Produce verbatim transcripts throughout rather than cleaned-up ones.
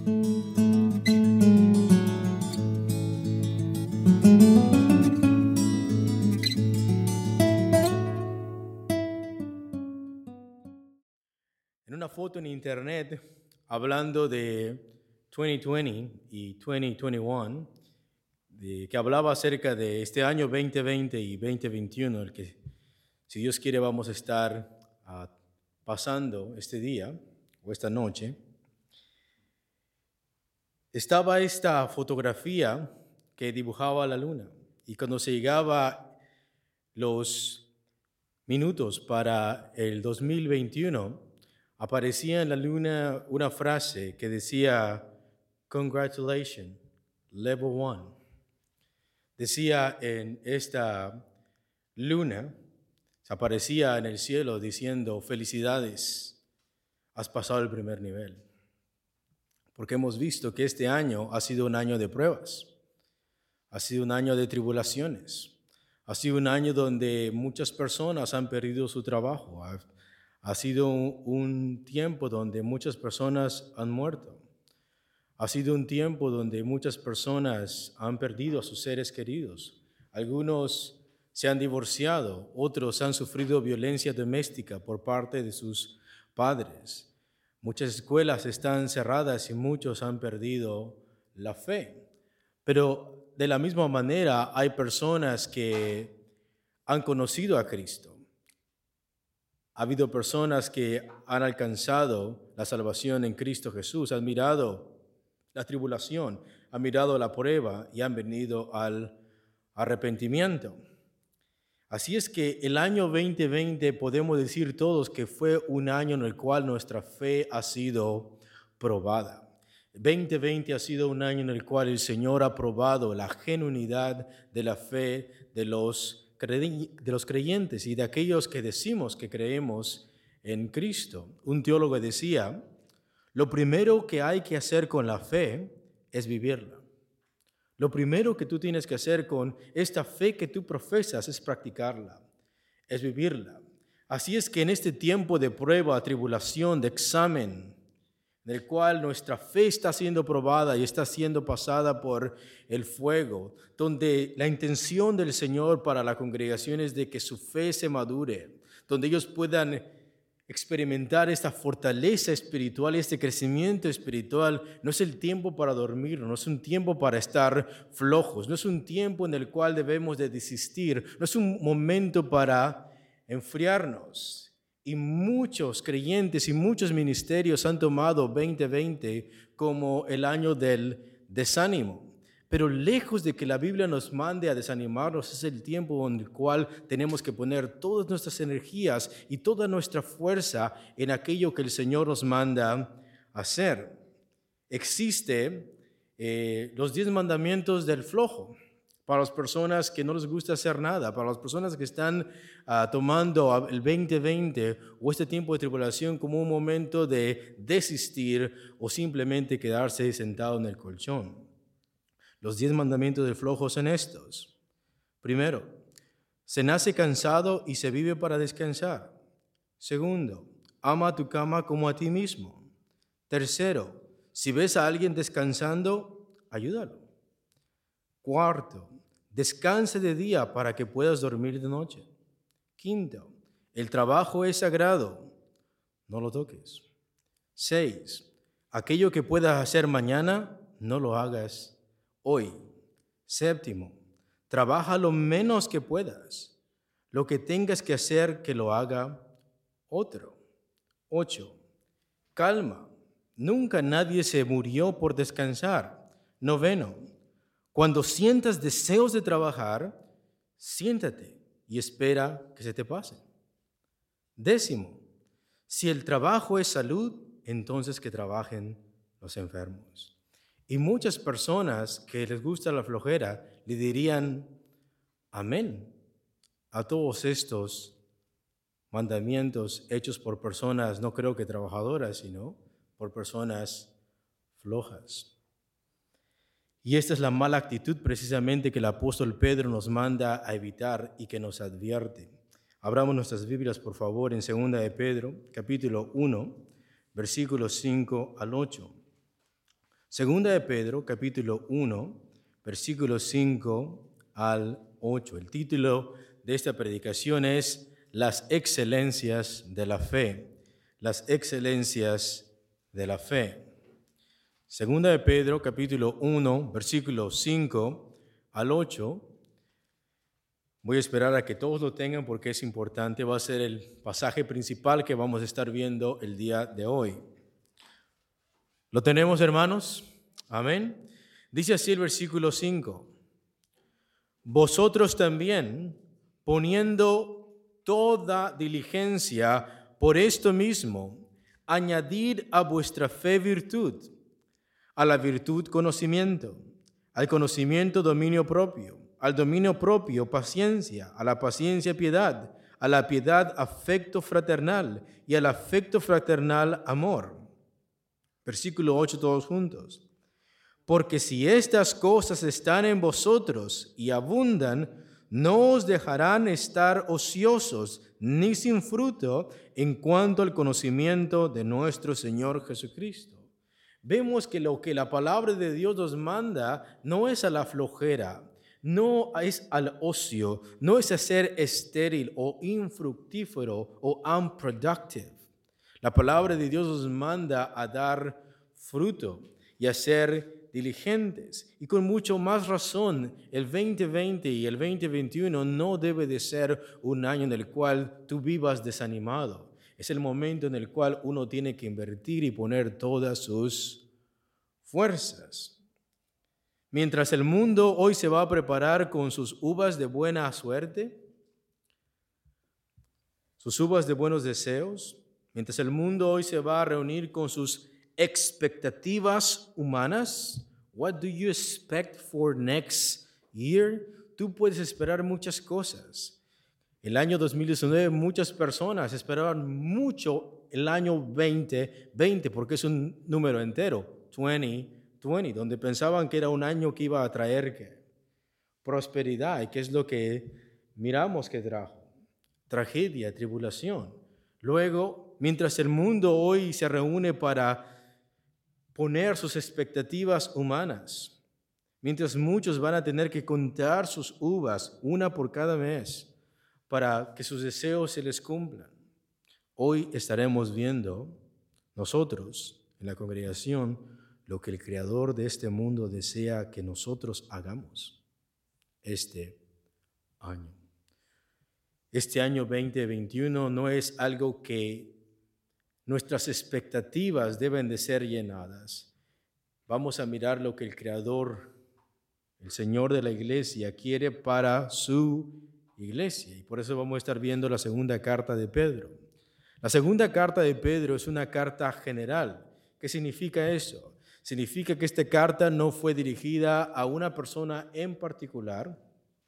En una foto en internet hablando de veinte veinte y dos mil veintiuno, de, que hablaba acerca de este año veinte veinte y veinte veintiuno, el que, si Dios quiere, vamos a estar uh, pasando este día o esta noche. Estaba esta fotografía que dibujaba la luna, y cuando se llegaba los minutos para el dos mil veintiuno, aparecía en la luna una frase que decía, "Congratulations, level one". Decía en esta luna, aparecía en el cielo diciendo, "Felicidades, has pasado el primer nivel". Porque hemos visto que este año ha sido un año de pruebas, ha sido un año de tribulaciones, ha sido un año donde muchas personas han perdido su trabajo, ha, ha sido un, un tiempo donde muchas personas han muerto, ha sido un tiempo donde muchas personas han perdido a sus seres queridos, algunos se han divorciado, otros han sufrido violencia doméstica por parte de sus padres. Muchas escuelas están cerradas y muchos han perdido la fe. Pero de la misma manera hay personas que han conocido a Cristo. Ha habido personas que han alcanzado la salvación en Cristo Jesús, han mirado la tribulación, han mirado la prueba y han venido al arrepentimiento. Así es que el año veinte veinte podemos decir todos que fue un año en el cual nuestra fe ha sido probada. veinte veinte ha sido un año en el cual el Señor ha probado la genuinidad de la fe de los, de los creyentes y de aquellos que decimos que creemos en Cristo. Un teólogo decía, lo primero que hay que hacer con la fe es vivirla. Lo primero que tú tienes que hacer con esta fe que tú profesas es practicarla, es vivirla. Así es que en este tiempo de prueba, tribulación, de examen, en el cual nuestra fe está siendo probada y está siendo pasada por el fuego, donde la intención del Señor para la congregación es de que su fe se madure, donde ellos puedan experimentar esta fortaleza espiritual y este crecimiento espiritual. No es el tiempo para dormir, no es un tiempo para estar flojos, no es un tiempo en el cual debemos de desistir, no es un momento para enfriarnos. Y muchos creyentes y muchos ministerios han tomado veinte veinte como el año del desánimo. Pero lejos de que la Biblia nos mande a desanimarnos, es el tiempo en el cual tenemos que poner todas nuestras energías y toda nuestra fuerza en aquello que el Señor nos manda hacer. Existe eh, los diez mandamientos del flojo para las personas que no les gusta hacer nada, para las personas que están uh, tomando el veinte veinte o este tiempo de tribulación como un momento de desistir o simplemente quedarse sentado en el colchón. Los diez mandamientos del flojo son estos. Primero, se nace cansado y se vive para descansar. Segundo, ama a tu cama como a ti mismo. Tercero, si ves a alguien descansando, ayúdalo. Cuarto, descansa de día para que puedas dormir de noche. Quinto, el trabajo es sagrado, no lo toques. Seis, aquello que puedas hacer mañana, no lo hagas hoy. Séptimo, trabaja lo menos que puedas. Lo que tengas que hacer, que lo haga otro. Ocho, calma. Nunca nadie se murió por descansar. Noveno, cuando sientas deseos de trabajar, siéntate y espera que se te pase. Décimo, si el trabajo es salud, entonces que trabajen los enfermos. Y muchas personas que les gusta la flojera le dirían amén a todos estos mandamientos hechos por personas, no creo que trabajadoras, sino por personas flojas. Y esta es la mala actitud precisamente que el apóstol Pedro nos manda a evitar y que nos advierte. Abramos nuestras Biblias, por favor, en segunda de Pedro, capítulo uno, versículos cinco al ocho. Segunda de Pedro, capítulo uno, versículos cinco al ocho. El título de esta predicación es Las excelencias de la fe. Las excelencias de la fe. Segunda de Pedro, capítulo uno, versículos cinco al ocho. Voy a esperar a que todos lo tengan porque es importante. Va a ser el pasaje principal que vamos a estar viendo el día de hoy. ¿Lo tenemos, hermanos? Amén. Dice así el versículo cinco. Vosotros también, poniendo toda diligencia por esto mismo, añadid a vuestra fe virtud, a la virtud conocimiento, al conocimiento dominio propio, al dominio propio paciencia, a la paciencia piedad, a la piedad afecto fraternal y al afecto fraternal amor. Versículo ocho todos juntos. Porque si estas cosas están en vosotros y abundan, no os dejarán estar ociosos ni sin fruto en cuanto al conocimiento de nuestro Señor Jesucristo. Vemos que lo que la palabra de Dios nos manda no es a la flojera, no es al ocio, no es a ser estéril o infructífero o unproductive. La palabra de Dios nos manda a dar fruto y a ser diligentes. Y con mucho más razón, el veinte veinte y el veinte veintiuno no debe de ser un año en el cual tú vivas desanimado. Es el momento en el cual uno tiene que invertir y poner todas sus fuerzas. Mientras el mundo hoy se va a preparar con sus uvas de buena suerte, sus uvas de buenos deseos, mientras el mundo hoy se va a reunir con sus expectativas humanas, what do you expect for next year? Tú puedes esperar muchas cosas. El año dos mil diecinueve muchas personas esperaban mucho el año veinte veinte porque es un número entero, veinte veinte, donde pensaban que era un año que iba a traer ¿qué? Prosperidad, y qué es lo que miramos que trajo, tragedia, tribulación. Luego, mientras el mundo hoy se reúne para poner sus expectativas humanas, mientras muchos van a tener que contar sus uvas, una por cada mes, para que sus deseos se les cumplan. Hoy estaremos viendo nosotros en la congregación lo que el Creador de este mundo desea que nosotros hagamos este año. Este año veinte veintiuno no es algo que nuestras expectativas deben de ser llenadas. Vamos a mirar lo que el Creador, el Señor de la iglesia, quiere para su iglesia. Y por eso vamos a estar viendo la segunda carta de Pedro. La segunda carta de Pedro es una carta general. ¿Qué significa eso? Significa que esta carta no fue dirigida a una persona en particular,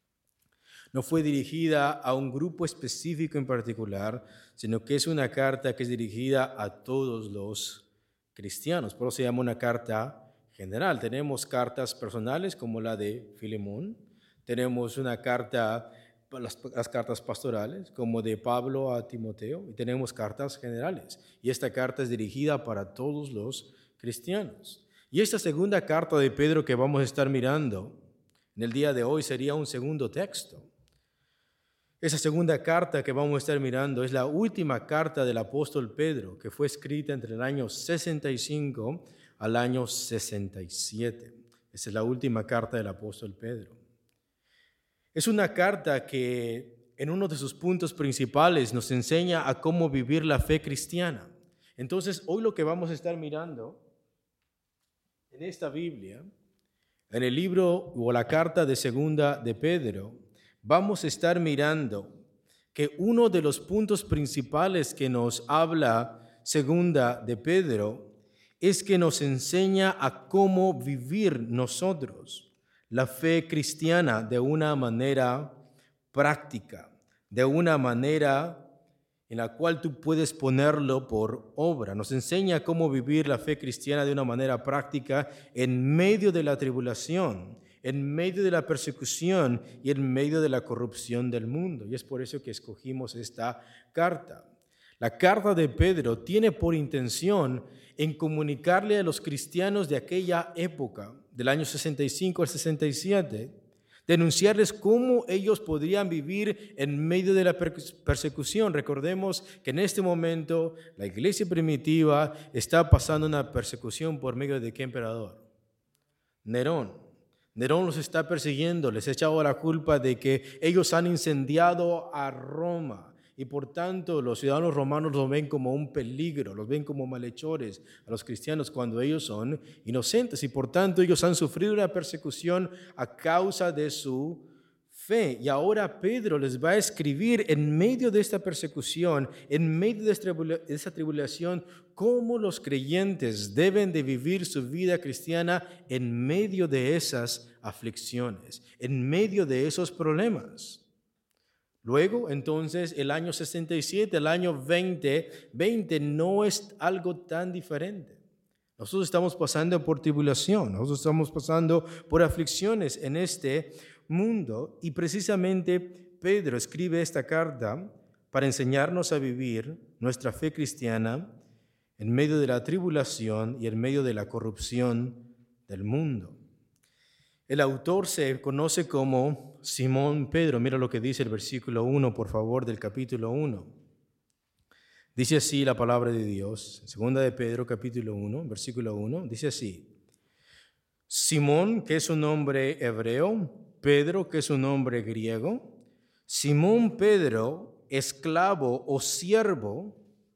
no fue dirigida a un grupo específico en particular, sino que es una carta que es dirigida a todos los cristianos. Por eso se llama una carta general. Tenemos cartas personales como la de Filemón, tenemos una carta, las, las cartas pastorales como de Pablo a Timoteo, y tenemos cartas generales. Y esta carta es dirigida para todos los cristianos. Y esta segunda carta de Pedro que vamos a estar mirando en el día de hoy sería un segundo texto. Esa segunda carta que vamos a estar mirando es la última carta del apóstol Pedro, que fue escrita entre el año sesenta y cinco al año sesenta y siete. Esa es la última carta del apóstol Pedro. Es una carta que en uno de sus puntos principales nos enseña a cómo vivir la fe cristiana. Entonces, hoy lo que vamos a estar mirando en esta Biblia, en el libro o la carta de segunda de Pedro, vamos a estar mirando que uno de los puntos principales que nos habla segunda de Pedro es que nos enseña a cómo vivir nosotros la fe cristiana de una manera práctica, de una manera en la cual tú puedes ponerlo por obra. Nos enseña cómo vivir la fe cristiana de una manera práctica en medio de la tribulación, en medio de la persecución y en medio de la corrupción del mundo. Y es por eso que escogimos esta carta. La carta de Pedro tiene por intención en comunicarle a los cristianos de aquella época, del año sesenta y cinco al sesenta y siete, denunciarles cómo ellos podrían vivir en medio de la persecución. Recordemos que en este momento la iglesia primitiva está pasando una persecución por medio de qué emperador? Nerón. Nerón los está persiguiendo, les ha echado la culpa de que ellos han incendiado a Roma. Y por tanto los ciudadanos romanos los ven como un peligro, los ven como malhechores a los cristianos cuando ellos son inocentes. Y por tanto ellos han sufrido una persecución a causa de su fe. Y ahora Pedro les va a escribir en medio de esta persecución, en medio de esta tribulación, cómo los creyentes deben de vivir su vida cristiana en medio de esas aflicciones, en medio de esos problemas. Luego, entonces, el año sesenta y siete, el año veinte, veinte no es algo tan diferente. Nosotros estamos pasando por tribulación, nosotros estamos pasando por aflicciones en este mundo y precisamente Pedro escribe esta carta para enseñarnos a vivir nuestra fe cristiana en medio de la tribulación y en medio de la corrupción del mundo. El autor se conoce como Simón Pedro. Mira lo que dice el versículo uno, por favor, del capítulo uno. Dice así la palabra de Dios, segunda de Pedro, capítulo uno, versículo uno, dice así: Simón, que es un nombre hebreo, Pedro, que es un nombre griego, Simón Pedro, esclavo o siervo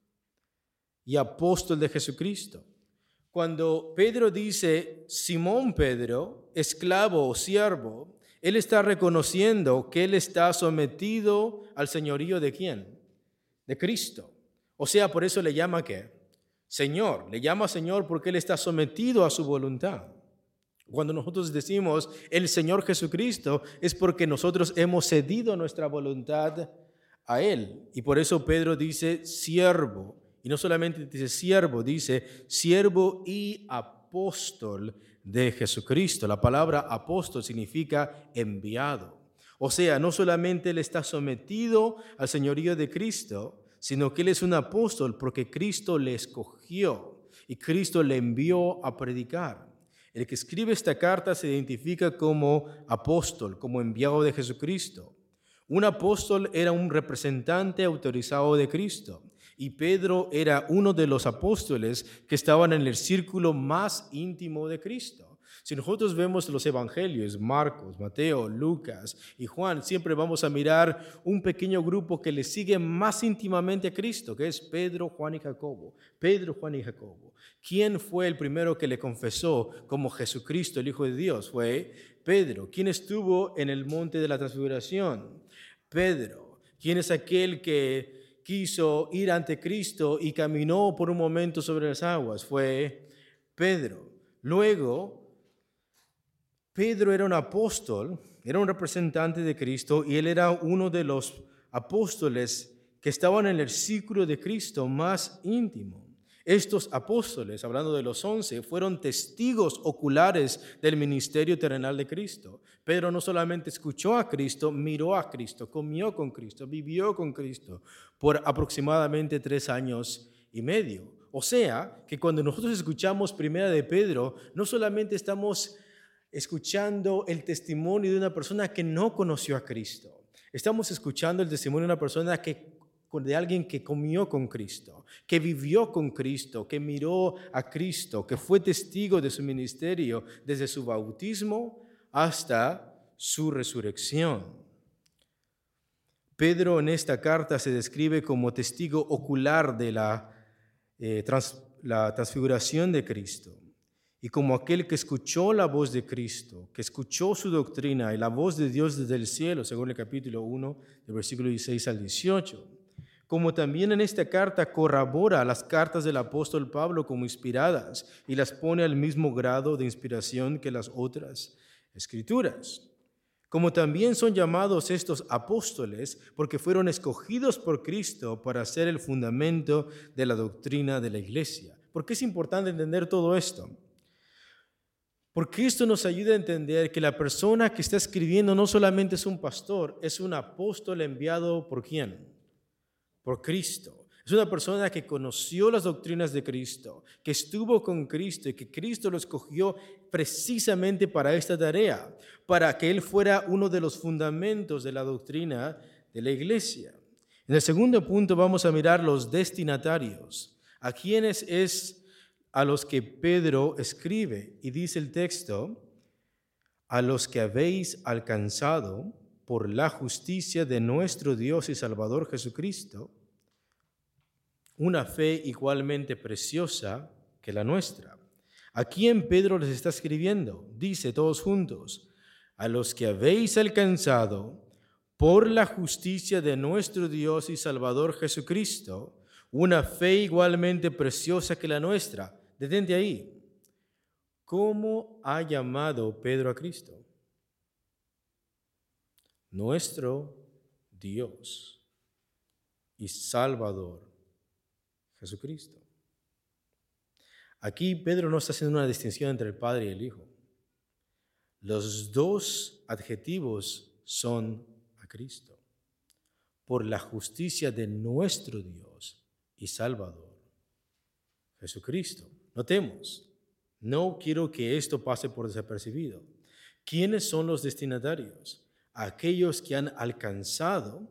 y apóstol de Jesucristo. Cuando Pedro dice Simón Pedro, esclavo o siervo, él está reconociendo que él está sometido al señorío ¿de quién? De Cristo. O sea, por eso le llama ¿qué? Señor. Le llama Señor porque él está sometido a su voluntad. Cuando nosotros decimos el Señor Jesucristo es porque nosotros hemos cedido nuestra voluntad a él. Y por eso Pedro dice siervo. Y no solamente dice siervo, dice siervo y apóstol de Jesucristo. La palabra apóstol significa enviado. O sea, no solamente él está sometido al señorío de Cristo, sino que él es un apóstol porque Cristo le escogió y Cristo le envió a predicar. El que escribe esta carta se identifica como apóstol, como enviado de Jesucristo. Un apóstol era un representante autorizado de Cristo. Y Pedro era uno de los apóstoles que estaban en el círculo más íntimo de Cristo. Si nosotros vemos los evangelios, Marcos, Mateo, Lucas y Juan, siempre vamos a mirar un pequeño grupo que le sigue más íntimamente a Cristo, que es Pedro, Juan y Jacobo. Pedro, Juan y Jacobo. ¿Quién fue el primero que le confesó como Jesucristo, el Hijo de Dios? Fue Pedro. ¿Quién estuvo en el monte de la transfiguración? Pedro. ¿Quién es aquel que quiso ir ante Cristo y caminó por un momento sobre las aguas? Fue Pedro. Luego, Pedro era un apóstol, era un representante de Cristo y él era uno de los apóstoles que estaban en el círculo de Cristo más íntimo. Estos apóstoles, hablando de los once, fueron testigos oculares del ministerio terrenal de Cristo. Pedro no solamente escuchó a Cristo, miró a Cristo, comió con Cristo, vivió con Cristo por aproximadamente tres años y medio. O sea, que cuando nosotros escuchamos Primera de Pedro, no solamente estamos escuchando el testimonio de una persona que no conoció a Cristo, estamos escuchando el testimonio de una persona que de alguien que comió con Cristo, que vivió con Cristo, que miró a Cristo, que fue testigo de su ministerio desde su bautismo hasta su resurrección. Pedro en esta carta se describe como testigo ocular de la, eh, trans, la transfiguración de Cristo y como aquel que escuchó la voz de Cristo, que escuchó su doctrina y la voz de Dios desde el cielo, según el capítulo uno, del versículo dieciséis al dieciocho. Como también en esta carta corrobora las cartas del apóstol Pablo como inspiradas y las pone al mismo grado de inspiración que las otras escrituras. Como también son llamados estos apóstoles porque fueron escogidos por Cristo para ser el fundamento de la doctrina de la iglesia. ¿Por qué es importante entender todo esto? Porque esto nos ayuda a entender que la persona que está escribiendo no solamente es un pastor, es un apóstol enviado ¿por quién? Por Cristo. Es Es una persona que conoció las doctrinas de Cristo, que estuvo con Cristo y que Cristo lo escogió precisamente para esta tarea, para que Él fuera uno de los fundamentos de la doctrina de la iglesia. En el segundo punto vamos a mirar los destinatarios, a quienes es a los que Pedro escribe, y dice el texto: a los que habéis alcanzado por la justicia de nuestro Dios y Salvador Jesucristo, una fe igualmente preciosa que la nuestra. ¿A quién Pedro les está escribiendo? Dice todos juntos: a los que habéis alcanzado por la justicia de nuestro Dios y Salvador Jesucristo, una fe igualmente preciosa que la nuestra. Detente ahí. ¿Cómo ha llamado Pedro a Cristo? Nuestro Dios y Salvador Jesucristo. Aquí Pedro no está haciendo una distinción entre el Padre y el Hijo. Los dos adjetivos son a Cristo, por la justicia de nuestro Dios y Salvador Jesucristo. Notemos, no quiero que esto pase por desapercibido. ¿Quiénes son los destinatarios? Aquellos que han alcanzado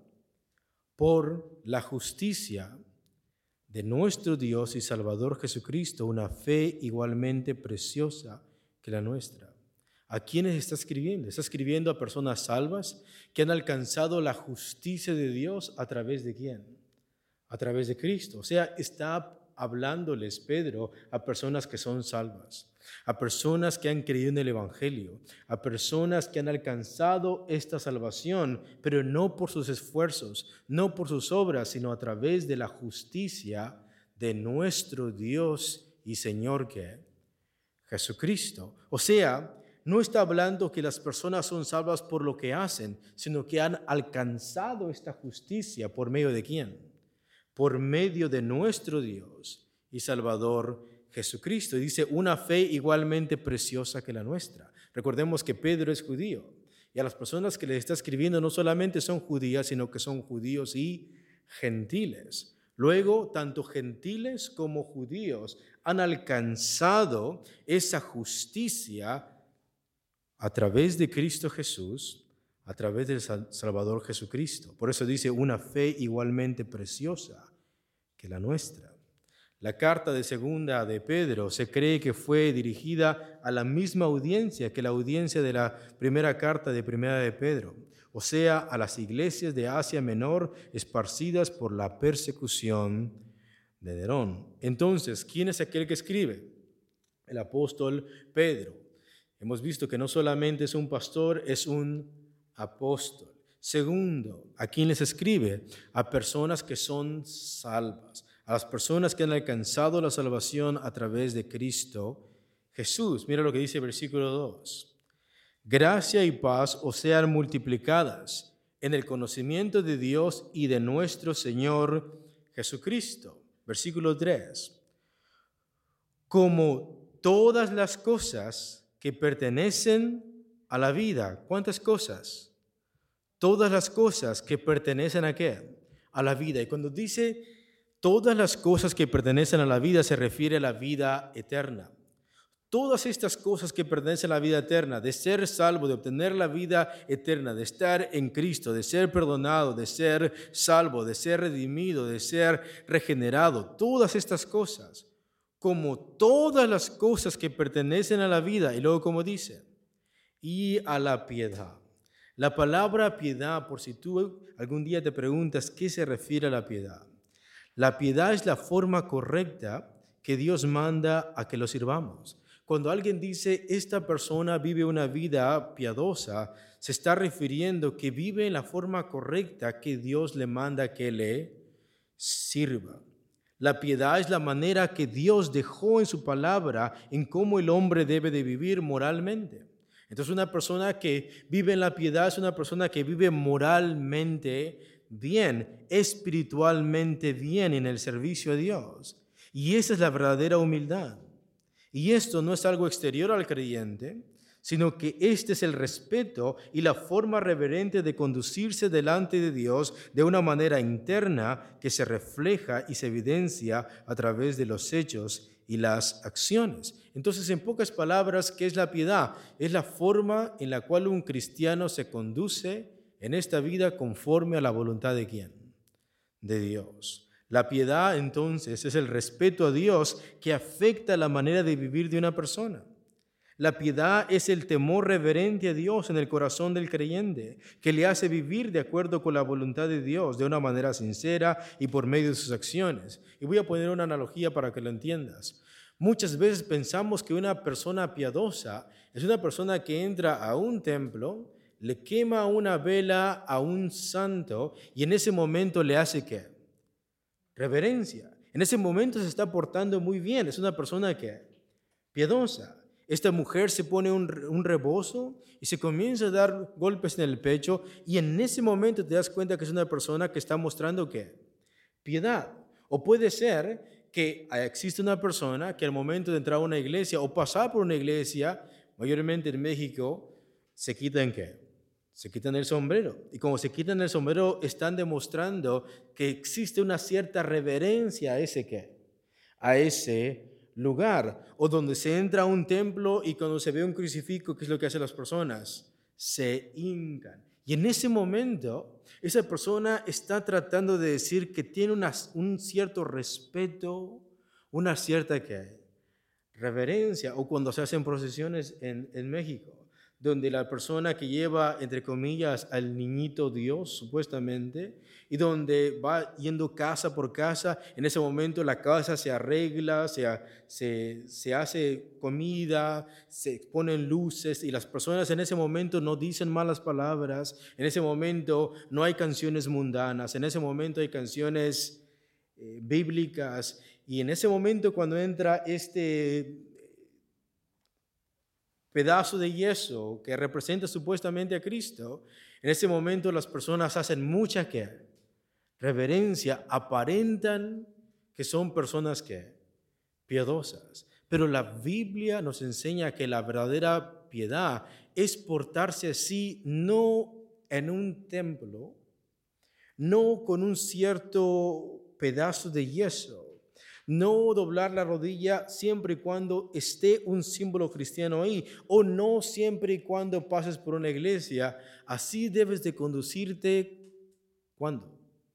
por la justicia de nuestro Dios y Salvador Jesucristo una fe igualmente preciosa que la nuestra. ¿A quiénes está escribiendo? Está escribiendo a personas salvas que han alcanzado la justicia de Dios a través de ¿quién? A través de Cristo. O sea, está hablándoles Pedro a personas que son salvas, a personas que han creído en el Evangelio, a personas que han alcanzado esta salvación, pero no por sus esfuerzos, no por sus obras, sino a través de la justicia de nuestro Dios y Señor, que Jesucristo. O sea, no está hablando que las personas son salvas por lo que hacen, sino que han alcanzado esta justicia por medio de ¿quién? Por medio de nuestro Dios y Salvador Jesucristo. Y dice, una fe igualmente preciosa que la nuestra. Recordemos que Pedro es judío, y a las personas que le está escribiendo no solamente son judías, sino que son judíos y gentiles. Luego, tanto gentiles como judíos han alcanzado esa justicia a través de Cristo Jesús, a través del Salvador Jesucristo. Por eso dice, una fe igualmente preciosa que la nuestra. La carta de segunda de Pedro se cree que fue dirigida a la misma audiencia que la audiencia de la primera carta de primera de Pedro, o sea, a las iglesias de Asia Menor esparcidas por la persecución de Nerón. Entonces, ¿quién es aquel que escribe? El apóstol Pedro. Hemos visto que no solamente es un pastor, es un apóstol. Segundo, ¿a quién les escribe? A personas que son salvas, a las personas que han alcanzado la salvación a través de Cristo Jesús. Mira lo que dice el versículo dos. Gracia y paz os sean multiplicadas en el conocimiento de Dios y de nuestro Señor Jesucristo. Versículo tres. Como todas las cosas que pertenecen a la vida. ¿Cuántas cosas? Todas las cosas que pertenecen a ¿qué? A la vida. Y cuando dice todas las cosas que pertenecen a la vida, se refiere a la vida eterna. Todas estas cosas que pertenecen a la vida eterna, de ser salvo, de obtener la vida eterna, de estar en Cristo, de ser perdonado, de ser salvo, de ser redimido, de ser regenerado, todas estas cosas, como todas las cosas que pertenecen a la vida, y luego como dice, y a la piedad. La palabra piedad, por si tú algún día te preguntas qué se refiere a la piedad. La piedad es la forma correcta que Dios manda a que lo sirvamos. Cuando alguien dice, esta persona vive una vida piadosa, se está refiriendo que vive en la forma correcta que Dios le manda que le sirva. La piedad es la manera que Dios dejó en su palabra en cómo el hombre debe de vivir moralmente. Entonces, una persona que vive en la piedad es una persona que vive moralmente bien, espiritualmente bien en el servicio a Dios. Y esa es la verdadera humildad. Y esto no es algo exterior al creyente, sino que este es el respeto y la forma reverente de conducirse delante de Dios de una manera interna que se refleja y se evidencia a través de los hechos y las acciones. Entonces, en pocas palabras, ¿qué es la piedad? Es la forma en la cual un cristiano se conduce en esta vida conforme a la voluntad de ¿quién? De Dios. La piedad, entonces, es el respeto a Dios que afecta la manera de vivir de una persona. La piedad es el temor reverente a Dios en el corazón del creyente, que le hace vivir de acuerdo con la voluntad de Dios de una manera sincera y por medio de sus acciones. Y voy a poner una analogía para que lo entiendas. Muchas veces pensamos que una persona piadosa es una persona que entra a un templo, le quema una vela a un santo y en ese momento le hace ¿qué? Reverencia. En ese momento se está portando muy bien, es una persona que piadosa. Esta mujer se pone un, un rebozo y se comienza a dar golpes en el pecho y en ese momento te das cuenta que es una persona que está mostrando ¿qué? Piedad. O puede ser que existe una persona que al momento de entrar a una iglesia o pasar por una iglesia, mayormente en México, se quitan ¿qué? Se quitan el sombrero. Y como se quitan el sombrero, están demostrando que existe una cierta reverencia a ese ¿qué? A ese lugar, o donde se entra a un templo y cuando se ve un crucifijo, ¿qué es lo que hacen las personas? Se hincan. Y en ese momento, esa persona está tratando de decir que tiene una, un cierto respeto, una cierta ¿qué? Reverencia, o cuando se hacen procesiones en, en México, donde la persona que lleva, entre comillas, al niñito Dios, supuestamente, y donde va yendo casa por casa, en ese momento la casa se arregla, se, se, se hace comida, se ponen luces, y las personas en ese momento no dicen malas palabras, en ese momento no hay canciones mundanas, en ese momento hay canciones eh, bíblicas, y en ese momento cuando entra este pedazo de yeso que representa supuestamente a Cristo, en ese momento las personas hacen mucha ¿qué? Reverencia, aparentan que son personas ¿qué? Piadosas. Pero la Biblia nos enseña que la verdadera piedad es portarse así no en un templo, no con un cierto pedazo de yeso, no doblar la rodilla siempre y cuando esté un símbolo cristiano ahí, o no siempre y cuando pases por una iglesia. Así debes de conducirte, ¿cuándo?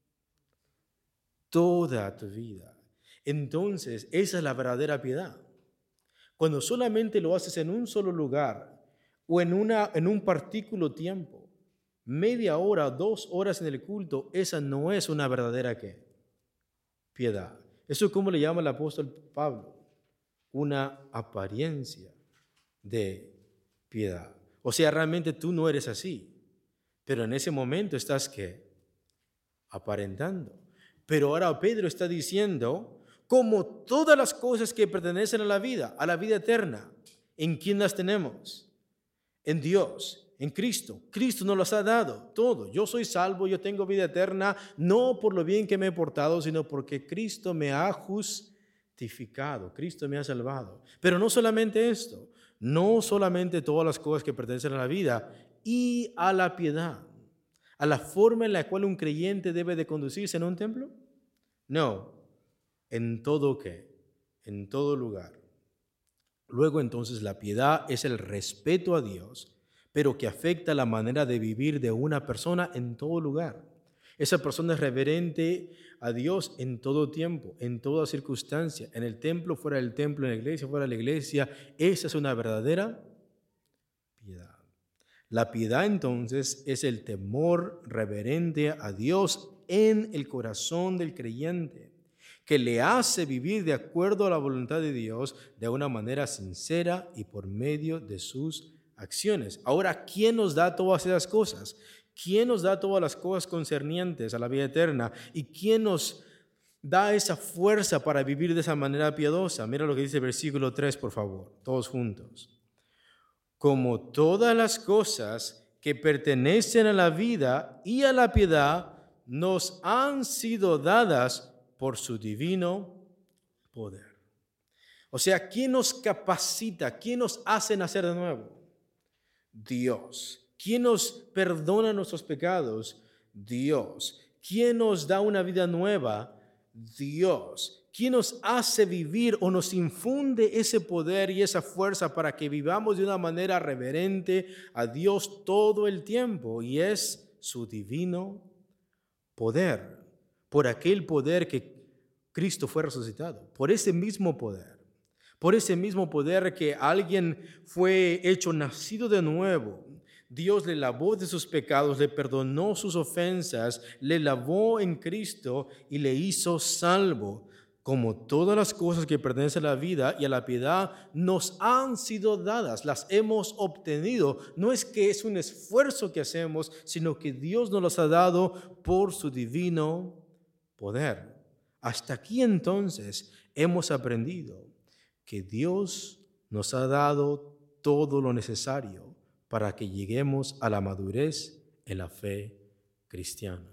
Toda tu vida. Entonces, esa es la verdadera piedad. Cuando solamente lo haces en un solo lugar o en, una, en un partículo tiempo, media hora, dos horas en el culto, esa no es una verdadera ¿qué? Piedad. Eso es como le llama el apóstol Pablo, una apariencia de piedad. O sea, realmente tú no eres así, pero en ese momento estás ¿qué? Aparentando. Pero ahora Pedro está diciendo, como todas las cosas que pertenecen a la vida, a la vida eterna, ¿en quién las tenemos? En Dios. En Cristo. Cristo nos las ha dado todo. Yo soy salvo, yo tengo vida eterna, no por lo bien que me he portado, sino porque Cristo me ha justificado. Cristo me ha salvado. Pero no solamente esto, no solamente todas las cosas que pertenecen a la vida y a la piedad, a la forma en la cual un creyente debe de conducirse en un templo. No, en todo qué, en todo lugar. Luego entonces la piedad es el respeto a Dios, pero que afecta la manera de vivir de una persona en todo lugar. Esa persona es reverente a Dios en todo tiempo, en toda circunstancia, en el templo, fuera del templo, en la iglesia, fuera de la iglesia. Esa es una verdadera piedad. La piedad entonces es el temor reverente a Dios en el corazón del creyente, que le hace vivir de acuerdo a la voluntad de Dios de una manera sincera y por medio de sus acciones. Ahora, ¿quién nos da todas esas cosas? ¿Quién nos da todas las cosas concernientes a la vida eterna? ¿Y quién nos da esa fuerza para vivir de esa manera piadosa? Mira lo que dice el versículo tres, por favor, todos juntos. Como todas las cosas que pertenecen a la vida y a la piedad nos han sido dadas por su divino poder. O sea, ¿quién nos capacita? ¿Quién nos hace nacer de nuevo? Dios. ¿Quién nos perdona nuestros pecados? Dios. ¿Quién nos da una vida nueva? Dios. ¿Quién nos hace vivir o nos infunde ese poder y esa fuerza para que vivamos de una manera reverente a Dios todo el tiempo? Y es su divino poder, por aquel poder que Cristo fue resucitado, por ese mismo poder, por ese mismo poder que alguien fue hecho nacido de nuevo. Dios le lavó de sus pecados, le perdonó sus ofensas, le lavó en Cristo y le hizo salvo. Como todas las cosas que pertenecen a la vida y a la piedad nos han sido dadas, las hemos obtenido. No es que es un esfuerzo que hacemos, sino que Dios nos las ha dado por su divino poder. Hasta aquí entonces hemos aprendido que Dios nos ha dado todo lo necesario para que lleguemos a la madurez en la fe cristiana.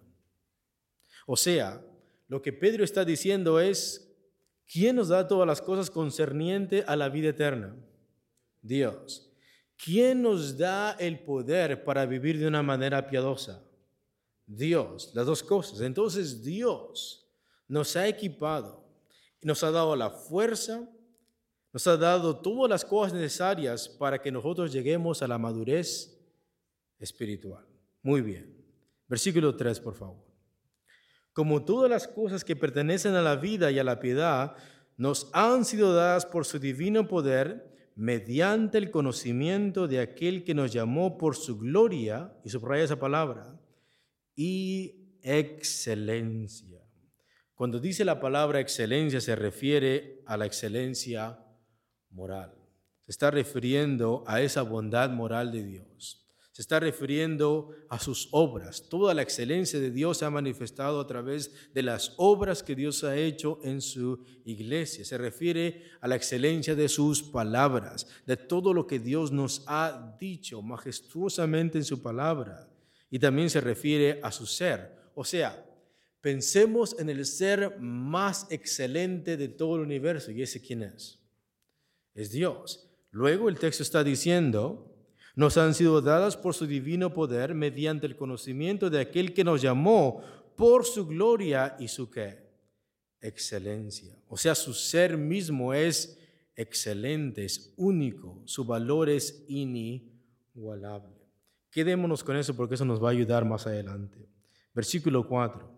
O sea, lo que Pedro está diciendo es, ¿quién nos da todas las cosas concernientes a la vida eterna? Dios. ¿Quién nos da el poder para vivir de una manera piadosa? Dios. Las dos cosas. Entonces Dios nos ha equipado, nos ha dado la fuerza, nos ha dado todas las cosas necesarias para que nosotros lleguemos a la madurez espiritual. Muy bien. Versículo tres, por favor. Como todas las cosas que pertenecen a la vida y a la piedad nos han sido dadas por su divino poder mediante el conocimiento de aquel que nos llamó por su gloria, y subraya esa palabra, y excelencia. Cuando dice la palabra excelencia se refiere a la excelencia moral. Se está refiriendo a esa bondad moral de Dios. Se está refiriendo a sus obras. Toda la excelencia de Dios se ha manifestado a través de las obras que Dios ha hecho en su iglesia. Se refiere a la excelencia de sus palabras, de todo lo que Dios nos ha dicho majestuosamente en su palabra. Y también se refiere a su ser. O sea, pensemos en el ser más excelente de todo el universo. ¿Y ese quién es? Es Dios. Luego el texto está diciendo, nos han sido dadas por su divino poder mediante el conocimiento de aquel que nos llamó por su gloria y su ¿qué? Excelencia. O sea, su ser mismo es excelente, es único, su valor es inigualable. Quedémonos con eso porque eso nos va a ayudar más adelante. Versículo cuatro.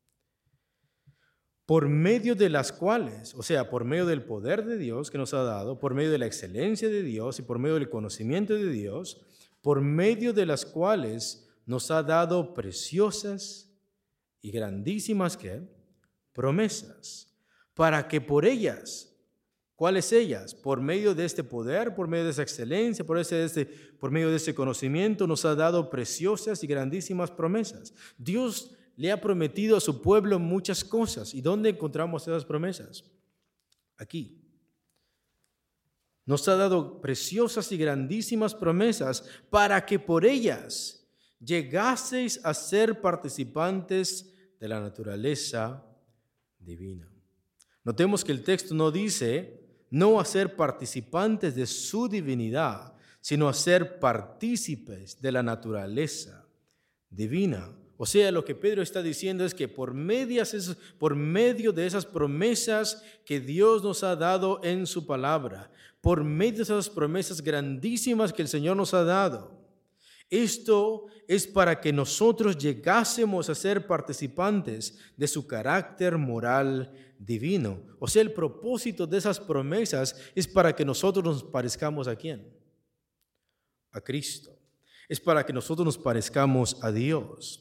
Por medio de las cuales, o sea, por medio del poder de Dios que nos ha dado, por medio de la excelencia de Dios y por medio del conocimiento de Dios, por medio de las cuales nos ha dado preciosas y grandísimas ¿qué? Promesas, para que por ellas, ¿cuáles ellas? Por medio de este poder, por medio de esa excelencia, por, ese, este, por medio de ese conocimiento, nos ha dado preciosas y grandísimas promesas. Dios le ha prometido a su pueblo muchas cosas. ¿Y dónde encontramos esas promesas? Aquí. Nos ha dado preciosas y grandísimas promesas para que por ellas llegaseis a ser participantes de la naturaleza divina. Notemos que el texto no dice no a ser participantes de su divinidad, sino a ser partícipes de la naturaleza divina. O sea, lo que Pedro está diciendo es que por, medias, por medio de esas promesas que Dios nos ha dado en su palabra, por medio de esas promesas grandísimas que el Señor nos ha dado, esto es para que nosotros llegásemos a ser participantes de su carácter moral divino. O sea, el propósito de esas promesas es para que nosotros nos parezcamos ¿a quién? A Cristo. Es para que nosotros nos parezcamos a Dios,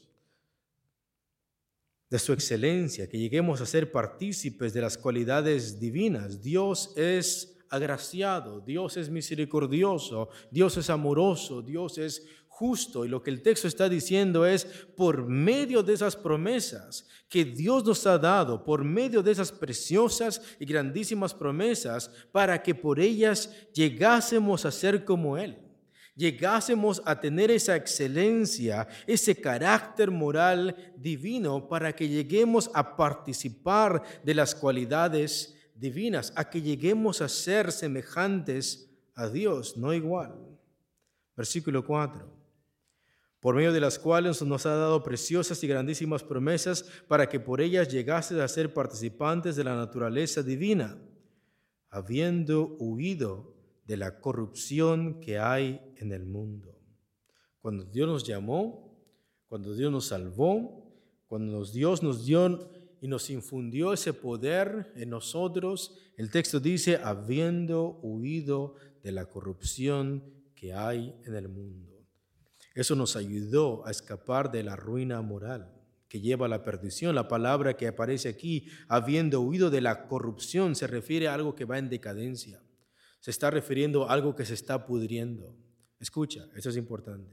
de su excelencia, que lleguemos a ser partícipes de las cualidades divinas. Dios es agraciado, Dios es misericordioso, Dios es amoroso, Dios es justo. Y lo que el texto está diciendo es, por medio de esas promesas que Dios nos ha dado, por medio de esas preciosas y grandísimas promesas, para que por ellas llegásemos a ser como Él. Llegásemos a tener esa excelencia, ese carácter moral divino, para que lleguemos a participar de las cualidades divinas, a que lleguemos a ser semejantes a Dios, no igual. Versículo cuatro. Por medio de las cuales nos ha dado preciosas y grandísimas promesas para que por ellas llegases a ser participantes de la naturaleza divina, habiendo huido de la corrupción que hay en el mundo. Cuando Dios nos llamó, cuando Dios nos salvó, cuando Dios nos dio y nos infundió ese poder en nosotros, el texto dice, habiendo huido de la corrupción que hay en el mundo. Eso nos ayudó a escapar de la ruina moral que lleva a la perdición. La palabra que aparece aquí, habiendo huido de la corrupción, se refiere a algo que va en decadencia. Se está refiriendo a algo que se está pudriendo. Escucha, eso es importante.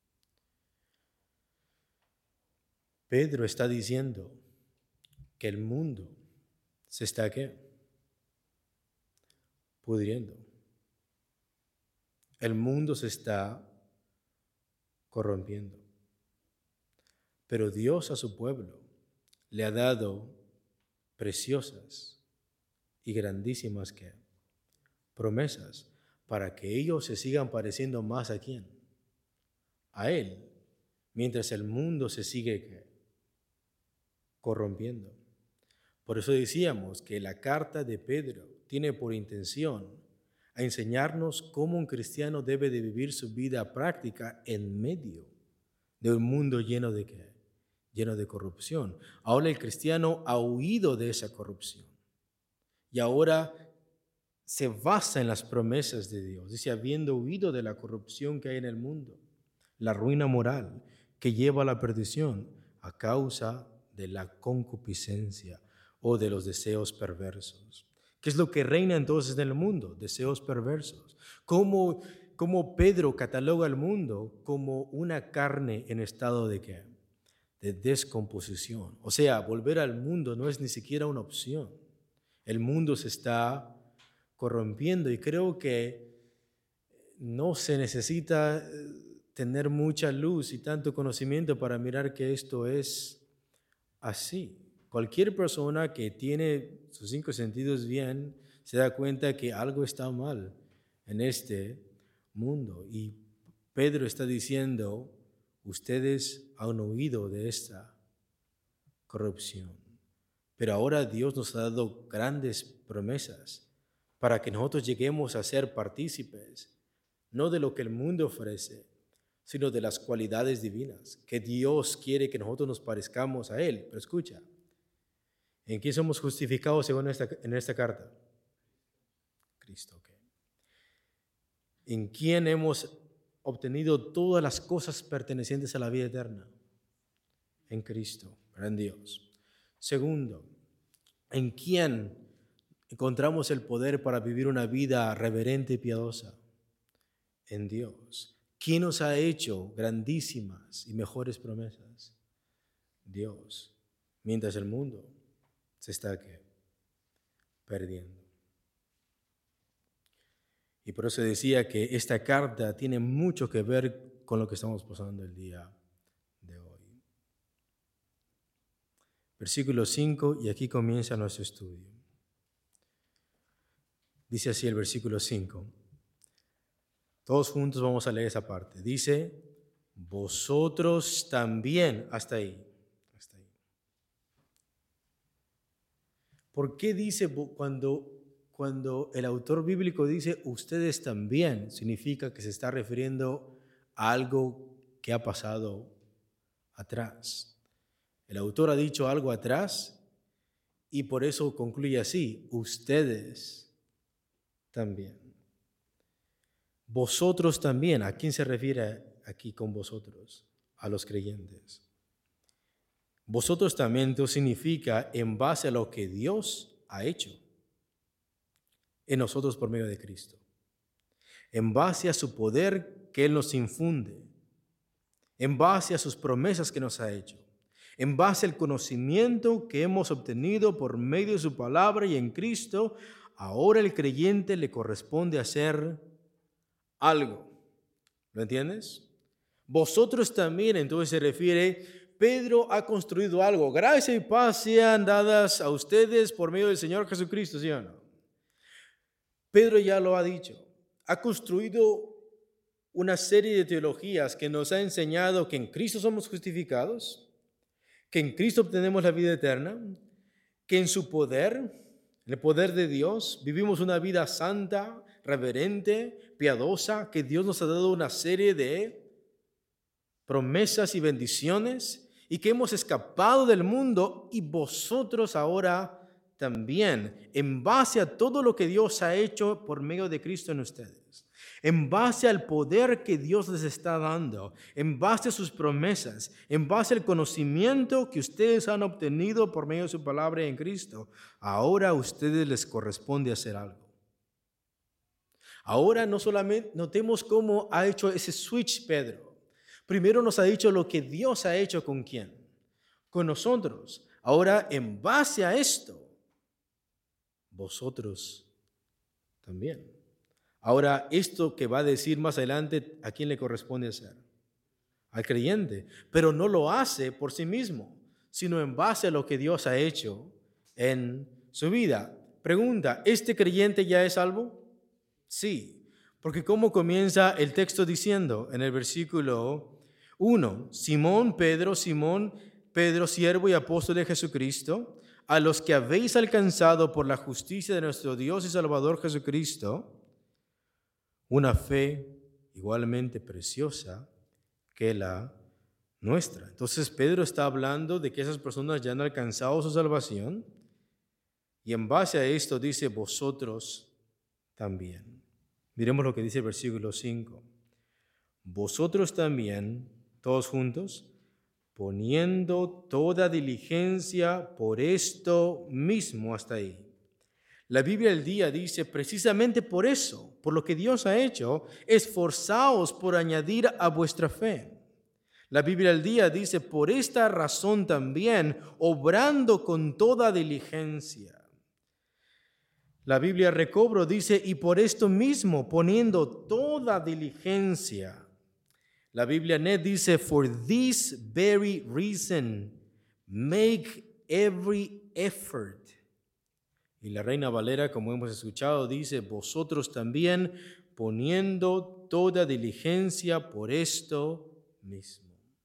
Pedro está diciendo que el mundo se está ¿qué? Pudriendo. El mundo se está corrompiendo. Pero Dios a su pueblo le ha dado preciosas y grandísimas ¿qué? Promesas para que ellos se sigan pareciendo más a quién, a Él, mientras el mundo se sigue ¿qué? Corrompiendo. Por eso decíamos que la carta de Pedro tiene por intención a enseñarnos cómo un cristiano debe de vivir su vida práctica en medio de un mundo lleno de ¿qué? Lleno de corrupción. Ahora el cristiano ha huido de esa corrupción y ahora se basa en las promesas de Dios. Dice, habiendo huido de la corrupción que hay en el mundo, la ruina moral que lleva a la perdición a causa de la concupiscencia o de los deseos perversos. ¿Qué es lo que reina entonces en el mundo? Deseos perversos. ¿Cómo, cómo Pedro cataloga al mundo como una carne en estado de qué? De descomposición. O sea, volver al mundo no es ni siquiera una opción. El mundo se está corrompiendo y creo que no se necesita tener mucha luz y tanto conocimiento para mirar que esto es así. Cualquier persona que tiene sus cinco sentidos bien se da cuenta que algo está mal en este mundo. Y Pedro está diciendo, ustedes han huido de esta corrupción. Pero ahora Dios nos ha dado grandes promesas para que nosotros lleguemos a ser partícipes, no de lo que el mundo ofrece, sino de las cualidades divinas, que Dios quiere que nosotros nos parezcamos a Él. Pero escucha, ¿en quién somos justificados según esta, en esta carta? Cristo. Okay. ¿En quién hemos obtenido todas las cosas pertenecientes a la vida eterna? En Cristo, en Dios. Segundo, ¿en quién encontramos el poder para vivir una vida reverente y piadosa? En Dios. ¿Quién nos ha hecho grandísimas y mejores promesas? Dios. Mientras el mundo se está ¿qué? Perdiendo. Y por eso decía que esta carta tiene mucho que ver con lo que estamos pasando el día de hoy. Versículo cinco, y aquí comienza nuestro estudio. Dice así el versículo cinco. Todos juntos vamos a leer esa parte. Dice, vosotros también, hasta ahí. Hasta ahí. ¿Por qué dice cuando, cuando el autor bíblico dice ustedes también? Significa que se está refiriendo a algo que ha pasado atrás. El autor ha dicho algo atrás y por eso concluye así, ustedes también. Vosotros también, ¿a quién se refiere aquí con vosotros? A los creyentes. Vosotros también entonces significa en base a lo que Dios ha hecho en nosotros por medio de Cristo. En base a su poder que Él nos infunde. En base a sus promesas que nos ha hecho. En base al conocimiento que hemos obtenido por medio de su palabra y en Cristo, ahora el creyente le corresponde hacer algo. ¿Lo entiendes? Vosotros también, entonces se refiere, Pedro ha construido algo. Gracia y paz sean dadas a ustedes por medio del Señor Jesucristo, ¿sí o no? Pedro ya lo ha dicho. Ha construido una serie de teologías que nos ha enseñado que en Cristo somos justificados, que en Cristo obtenemos la vida eterna, que en su poder, en el poder de Dios, vivimos una vida santa, reverente, piadosa, que Dios nos ha dado una serie de promesas y bendiciones y que hemos escapado del mundo y vosotros ahora también, en base a todo lo que Dios ha hecho por medio de Cristo en ustedes, en base al poder que Dios les está dando, en base a sus promesas, en base al conocimiento que ustedes han obtenido por medio de su palabra en Cristo, ahora a ustedes les corresponde hacer algo. Ahora no solamente notemos cómo ha hecho ese switch Pedro. Primero nos ha dicho lo que Dios ha hecho con quién, con nosotros. Ahora, en base a esto, vosotros también. Ahora, esto que va a decir más adelante, ¿a quién le corresponde hacer? Al creyente. Pero no lo hace por sí mismo, sino en base a lo que Dios ha hecho en su vida. Pregunta, ¿este creyente ya es salvo? Sí, porque ¿cómo comienza el texto diciendo en el versículo uno? Simón, Pedro, Simón, Pedro, siervo y apóstol de Jesucristo, a los que habéis alcanzado por la justicia de nuestro Dios y Salvador Jesucristo, una fe igualmente preciosa que la nuestra. Entonces Pedro está hablando de que esas personas ya han alcanzado su salvación y en base a esto dice vosotros también. Miremos lo que dice el versículo cinco. Vosotros también, todos juntos, poniendo toda diligencia por esto mismo, hasta ahí. La Biblia del día dice precisamente por eso, por lo que Dios ha hecho, esforzaos por añadir a vuestra fe. La Biblia del día dice por esta razón también, obrando con toda diligencia. La Biblia Recobro dice y por esto mismo, poniendo toda diligencia. La Biblia Net dice, for this very reason, make every effort. Y la Reina Valera, como hemos escuchado, dice, vosotros también poniendo toda diligencia por esto mismo.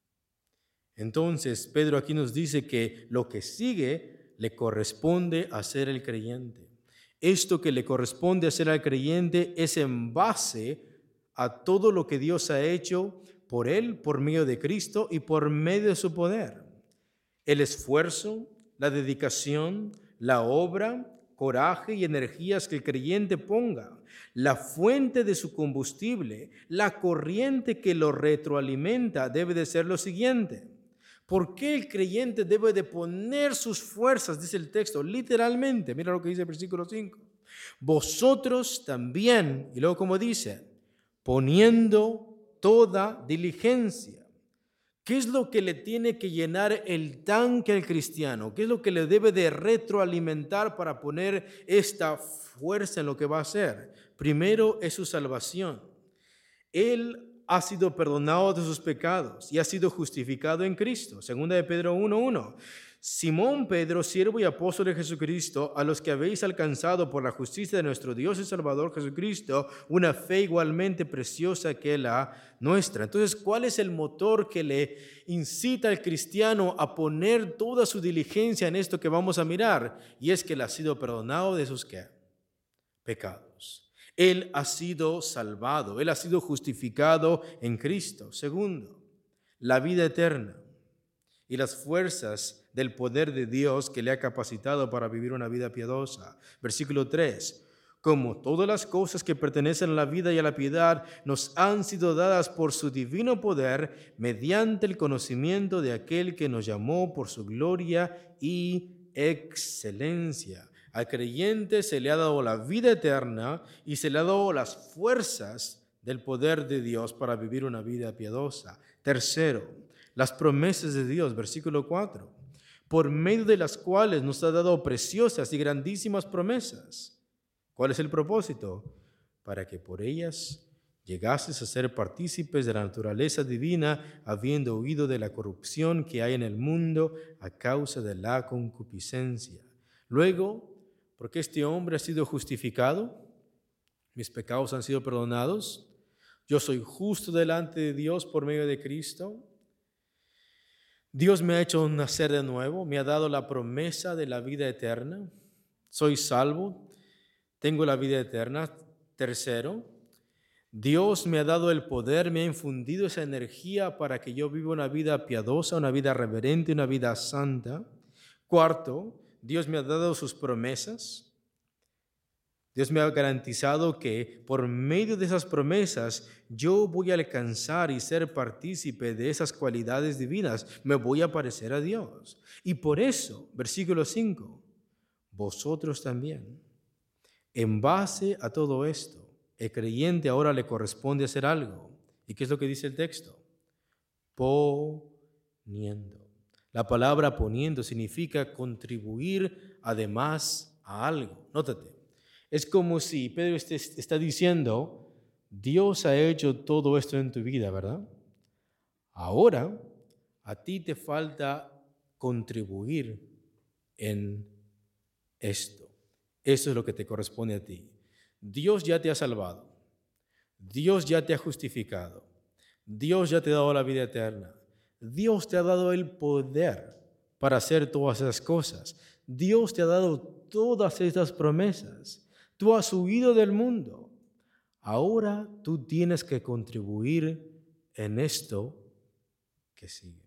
Entonces, Pedro aquí nos dice que lo que sigue le corresponde hacer el creyente. Esto que le corresponde hacer al creyente es en base a todo lo que Dios ha hecho por él, por medio de Cristo y por medio de su poder. El esfuerzo, la dedicación, la obra, coraje y energías que el creyente ponga, la fuente de su combustible, la corriente que lo retroalimenta debe de ser lo siguiente. ¿Por qué el creyente debe de poner sus fuerzas? Dice el texto, literalmente. Mira lo que dice el versículo cinco. Vosotros también, y luego como dice, poniendo toda diligencia. ¿Qué es lo que le tiene que llenar el tanque al cristiano? ¿Qué es lo que le debe de retroalimentar para poner esta fuerza en lo que va a hacer? Primero es su salvación. Él ha sido perdonado de sus pecados y ha sido justificado en Cristo. Segunda de Pedro uno uno. Simón Pedro, siervo y apóstol de Jesucristo, a los que habéis alcanzado por la justicia de nuestro Dios y Salvador Jesucristo, una fe igualmente preciosa que la nuestra. Entonces, ¿cuál es el motor que le incita al cristiano a poner toda su diligencia en esto que vamos a mirar? Y es que él ha sido perdonado de sus ¿qué? Pecados. Él ha sido salvado, él ha sido justificado en Cristo. Segundo, la vida eterna y las fuerzas del poder de Dios que le ha capacitado para vivir una vida piadosa. Versículo tres. Como todas las cosas que pertenecen a la vida y a la piedad nos han sido dadas por su divino poder mediante el conocimiento de aquel que nos llamó por su gloria y excelencia. Al creyente se le ha dado la vida eterna y se le ha dado las fuerzas del poder de Dios para vivir una vida piadosa. Tercero, las promesas de Dios, versículo cuatro, por medio de las cuales nos ha dado preciosas y grandísimas promesas. ¿Cuál es el propósito? Para que por ellas llegases a ser partícipes de la naturaleza divina, habiendo huido de la corrupción que hay en el mundo a causa de la concupiscencia. Luego, porque este hombre ha sido justificado, mis pecados han sido perdonados, Yo soy justo delante de Dios por medio de Cristo. Dios me ha hecho nacer de nuevo, me ha dado la promesa de la vida eterna. Soy salvo, tengo la vida eterna. Tercero, Dios me ha dado el poder, me ha infundido esa energía para que yo viva una vida piadosa, una vida reverente, una vida santa. Cuarto, Dios me ha dado sus promesas. Dios me ha garantizado que por medio de esas promesas yo voy a alcanzar y ser partícipe de esas cualidades divinas. Me voy a parecer a Dios. Y por eso, versículo cinco, vosotros también, en base a todo esto, el creyente ahora le corresponde hacer algo. ¿Y qué es lo que dice el texto? Poniendo. La palabra poniendo significa contribuir además a algo. Nótate. Es como si Pedro está diciendo, Dios ha hecho todo esto en tu vida, ¿verdad? Ahora, a ti te falta contribuir en esto. Eso es lo que te corresponde a ti. Dios ya te ha salvado. Dios ya te ha justificado. Dios ya te ha dado la vida eterna. Dios te ha dado el poder para hacer todas esas cosas. Dios te ha dado todas estas promesas. Tú has huido del mundo. Ahora tú tienes que contribuir en esto que sigue.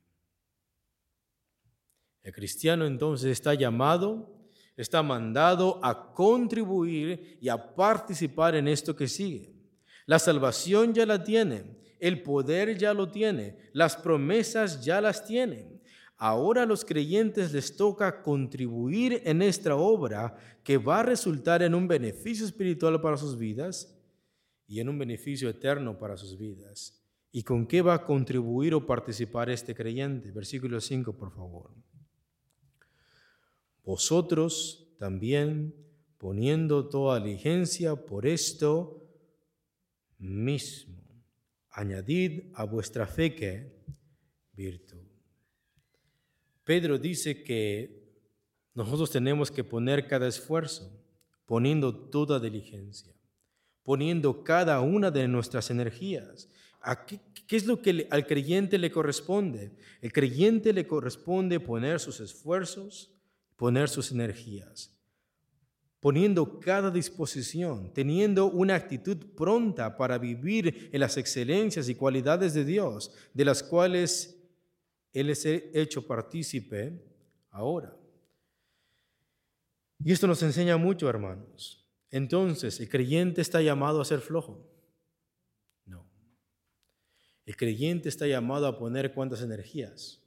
El cristiano entonces está llamado, está mandado a contribuir y a participar en esto que sigue. La salvación ya la tiene, el poder ya lo tiene, las promesas ya las tienen. Ahora a los creyentes les toca contribuir en esta obra que va a resultar en un beneficio espiritual para sus vidas y en un beneficio eterno para sus vidas. ¿Y con qué va a contribuir o participar este creyente? Versículo cinco, por favor. Vosotros también, poniendo toda diligencia por esto mismo, añadid a vuestra fe que virtud. Pedro dice que nosotros tenemos que poner cada esfuerzo, poniendo toda diligencia, poniendo cada una de nuestras energías. ¿A qué, qué es lo que le, al creyente le corresponde? El creyente le corresponde poner sus esfuerzos, poner sus energías, poniendo cada disposición, teniendo una actitud pronta para vivir en las excelencias y cualidades de Dios, de las cuales Él es hecho partícipe ahora. Y esto nos enseña mucho, hermanos. Entonces, ¿el creyente está llamado a ser flojo? No. El creyente está llamado a poner ¿cuántas energías?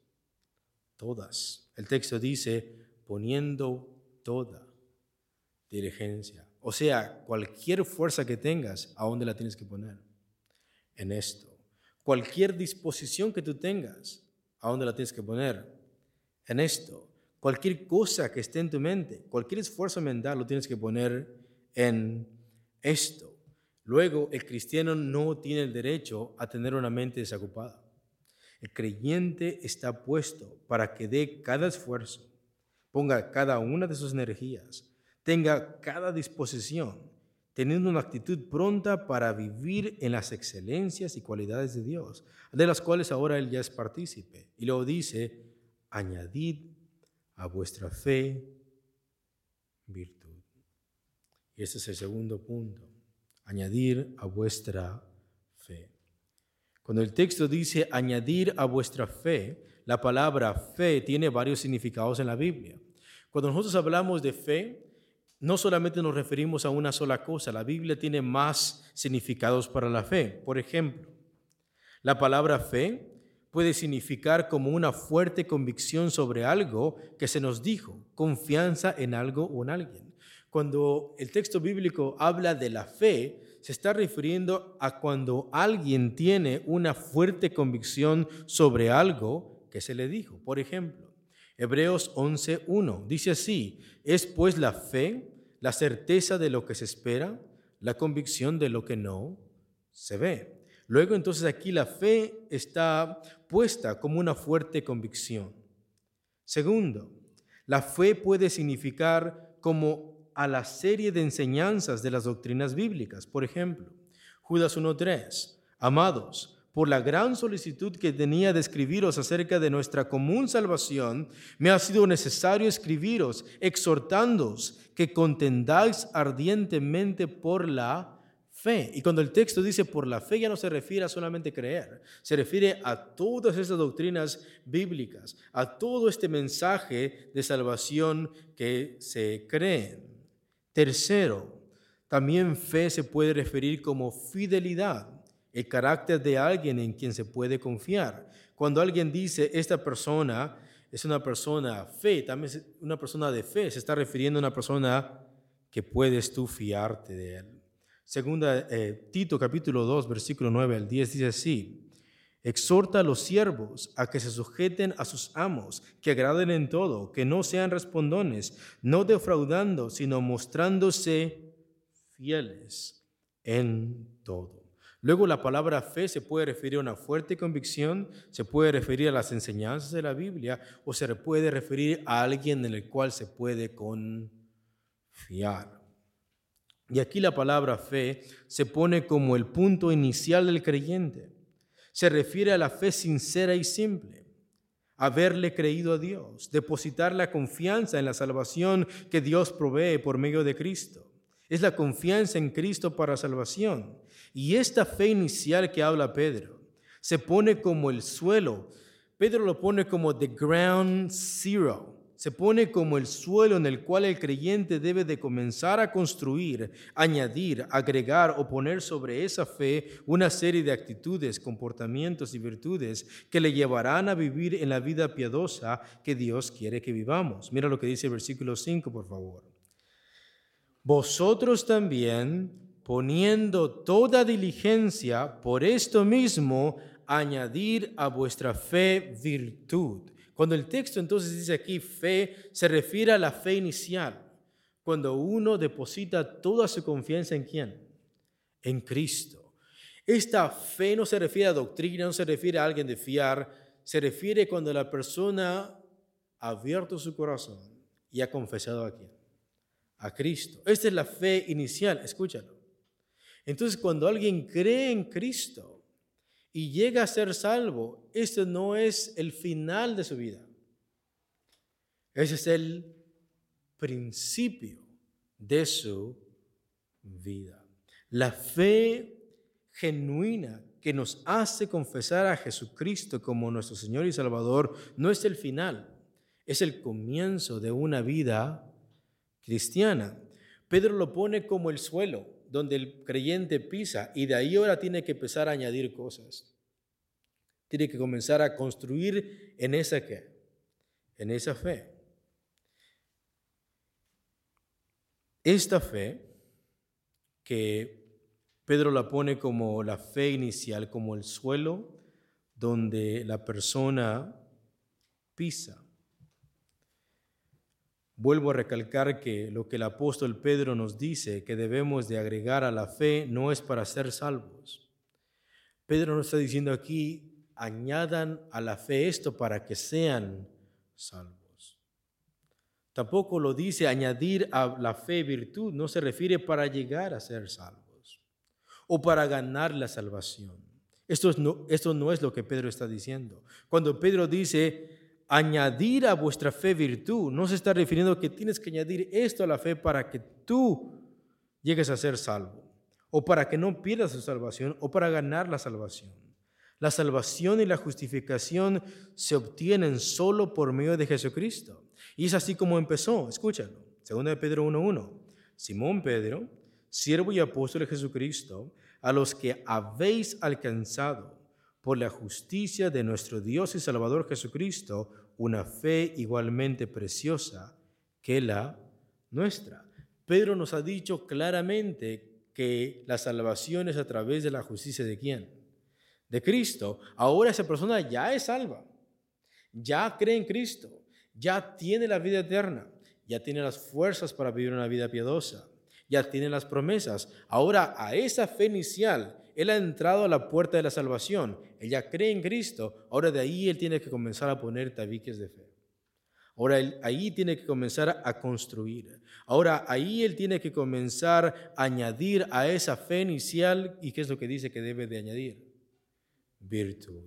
Todas. El texto dice, poniendo toda diligencia. O sea, cualquier fuerza que tengas, ¿a dónde la tienes que poner? En esto. Cualquier disposición que tú tengas, ¿a dónde la tienes que poner? En esto. Cualquier cosa que esté en tu mente, cualquier esfuerzo mental lo tienes que poner en esto. Luego, el cristiano no tiene el derecho a tener una mente desocupada. El creyente está puesto para que dé cada esfuerzo, ponga cada una de sus energías, tenga cada disposición, teniendo una actitud pronta para vivir en las excelencias y cualidades de Dios, de las cuales ahora Él ya es partícipe. Y luego dice, añadid a vuestra fe virtud. Y este es el segundo punto, añadir a vuestra fe. Cuando el texto dice añadir a vuestra fe, la palabra fe tiene varios significados en la Biblia. Cuando nosotros hablamos de fe, no solamente nos referimos a una sola cosa, la Biblia tiene más significados para la fe. Por ejemplo, la palabra fe puede significar como una fuerte convicción sobre algo que se nos dijo, confianza en algo o en alguien. Cuando el texto bíblico habla de la fe, se está refiriendo a cuando alguien tiene una fuerte convicción sobre algo que se le dijo. Por ejemplo, Hebreos once uno dice así, es pues la fe, la certeza de lo que se espera, la convicción de lo que no se ve. Luego entonces aquí la fe está puesta como una fuerte convicción. Segundo, la fe puede significar como a la serie de enseñanzas de las doctrinas bíblicas. Por ejemplo, Judas uno tres, Amados, por la gran solicitud que tenía de escribiros acerca de nuestra común salvación, me ha sido necesario escribiros, exhortándoos que contendáis ardientemente por la fe. Y cuando el texto dice por la fe, ya no se refiere a solamente creer, se refiere a todas estas doctrinas bíblicas, a todo este mensaje de salvación que se creen. Tercero, también fe se puede referir como fidelidad, el carácter de alguien en quien se puede confiar. Cuando alguien dice, esta persona es una persona fe, también es una persona de fe, se está refiriendo a una persona que puedes tú fiarte de él. Segunda, eh, Tito capítulo dos, versículo nueve al diez dice así: exhorta a los siervos a que se sujeten a sus amos, que agraden en todo, que no sean respondones, no defraudando, sino mostrándose fieles en todo. Luego, la palabra fe se puede referir a una fuerte convicción, se puede referir a las enseñanzas de la Biblia o se puede referir a alguien en el cual se puede confiar. Y aquí la palabra fe se pone como el punto inicial del creyente. Se refiere a la fe sincera y simple, haberle creído a Dios, depositar la confianza en la salvación que Dios provee por medio de Cristo. Es la confianza en Cristo para salvación. Y esta fe inicial que habla Pedro se pone como el suelo. Pedro lo pone como the ground zero. Se pone como el suelo en el cual el creyente debe de comenzar a construir, añadir, agregar o poner sobre esa fe una serie de actitudes, comportamientos y virtudes que le llevarán a vivir en la vida piadosa que Dios quiere que vivamos. Mira lo que dice el versículo cinco, por favor. Vosotros también, poniendo toda diligencia, por esto mismo, añadir a vuestra fe virtud. Cuando el texto entonces dice aquí fe, se refiere a la fe inicial. Cuando uno deposita toda su confianza ¿en quién? En Cristo. Esta fe no se refiere a doctrina, no se refiere a alguien de fiar, se refiere cuando la persona ha abierto su corazón y ha confesado a quién? A Cristo. Esta es la fe inicial, escúchalo. Entonces, cuando alguien cree en Cristo y llega a ser salvo, esto no es el final de su vida. Ese es el principio de su vida. La fe genuina que nos hace confesar a Jesucristo como nuestro Señor y Salvador no es el final, es el comienzo de una vida cristiana. Pedro lo pone como el suelo donde el creyente pisa y de ahí ahora tiene que empezar a añadir cosas. Tiene que comenzar a construir en esa ¿qué? En esa fe. Esta fe que Pedro la pone como la fe inicial, como el suelo donde la persona pisa. Vuelvo a recalcar que lo que el apóstol Pedro nos dice que debemos de agregar a la fe no es para ser salvos. Pedro nos está diciendo aquí, añadan a la fe esto para que sean salvos. Tampoco lo dice añadir a la fe virtud, no se refiere para llegar a ser salvos o para ganar la salvación. Esto, es no, esto no es lo que Pedro está diciendo. Cuando Pedro dice añadir a vuestra fe virtud, no se está refiriendo a que tienes que añadir esto a la fe para que tú llegues a ser salvo, o para que no pierdas tu salvación, o para ganar la salvación. La salvación y la justificación se obtienen solo por medio de Jesucristo. Y es así como empezó, escúchalo, segunda de Pedro uno uno. Simón Pedro, siervo y apóstol de Jesucristo, a los que habéis alcanzado por la justicia de nuestro Dios y Salvador Jesucristo, una fe igualmente preciosa que la nuestra. Pedro nos ha dicho claramente que la salvación es a través de la justicia ¿de quién? De Cristo. Ahora esa persona ya es salva, ya cree en Cristo, ya tiene la vida eterna, ya tiene las fuerzas para vivir una vida piadosa, ya tiene las promesas. Ahora a esa fe inicial, él ha entrado a la puerta de la salvación, él ya cree en Cristo, ahora de ahí él tiene que comenzar a poner tabiques de fe. Ahora él, ahí tiene que comenzar a construir. Ahora ahí él tiene que comenzar a añadir a esa fe inicial. ¿Y qué es lo que dice que debe de añadir? virtud.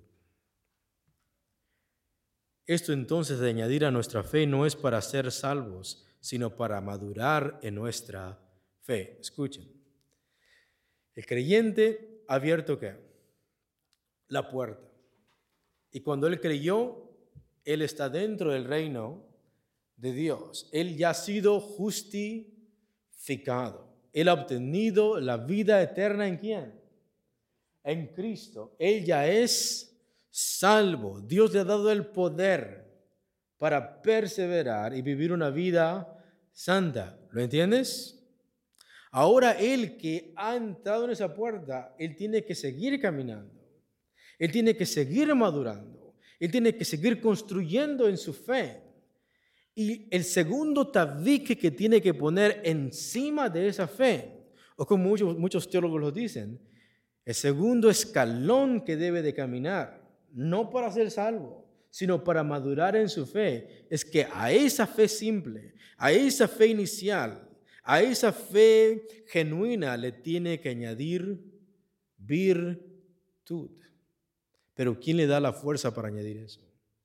Esto entonces de añadir a nuestra fe no es para ser salvos, sino para madurar en nuestra fe. Escuchen. El creyente ha abierto ¿qué? La puerta. Y cuando él creyó, él está dentro del reino de Dios. Él ya ha sido justificado. Él ha obtenido la vida eterna ¿en quién? En Cristo. Él ya es salvo. Dios le ha dado el poder para perseverar y vivir una vida santa. ¿Lo entiendes? Ahora él que ha entrado en esa puerta, él tiene que seguir caminando. Él tiene que seguir madurando. Él tiene que seguir construyendo en su fe. Y el segundo tabique que tiene que poner encima de esa fe, o como muchos, muchos teólogos lo dicen, el segundo escalón que debe de caminar, no para ser salvo, sino para madurar en su fe, es que a esa fe simple, a esa fe inicial, a esa fe genuina le tiene que añadir virtud. Pero ¿quién le da la fuerza para añadir eso?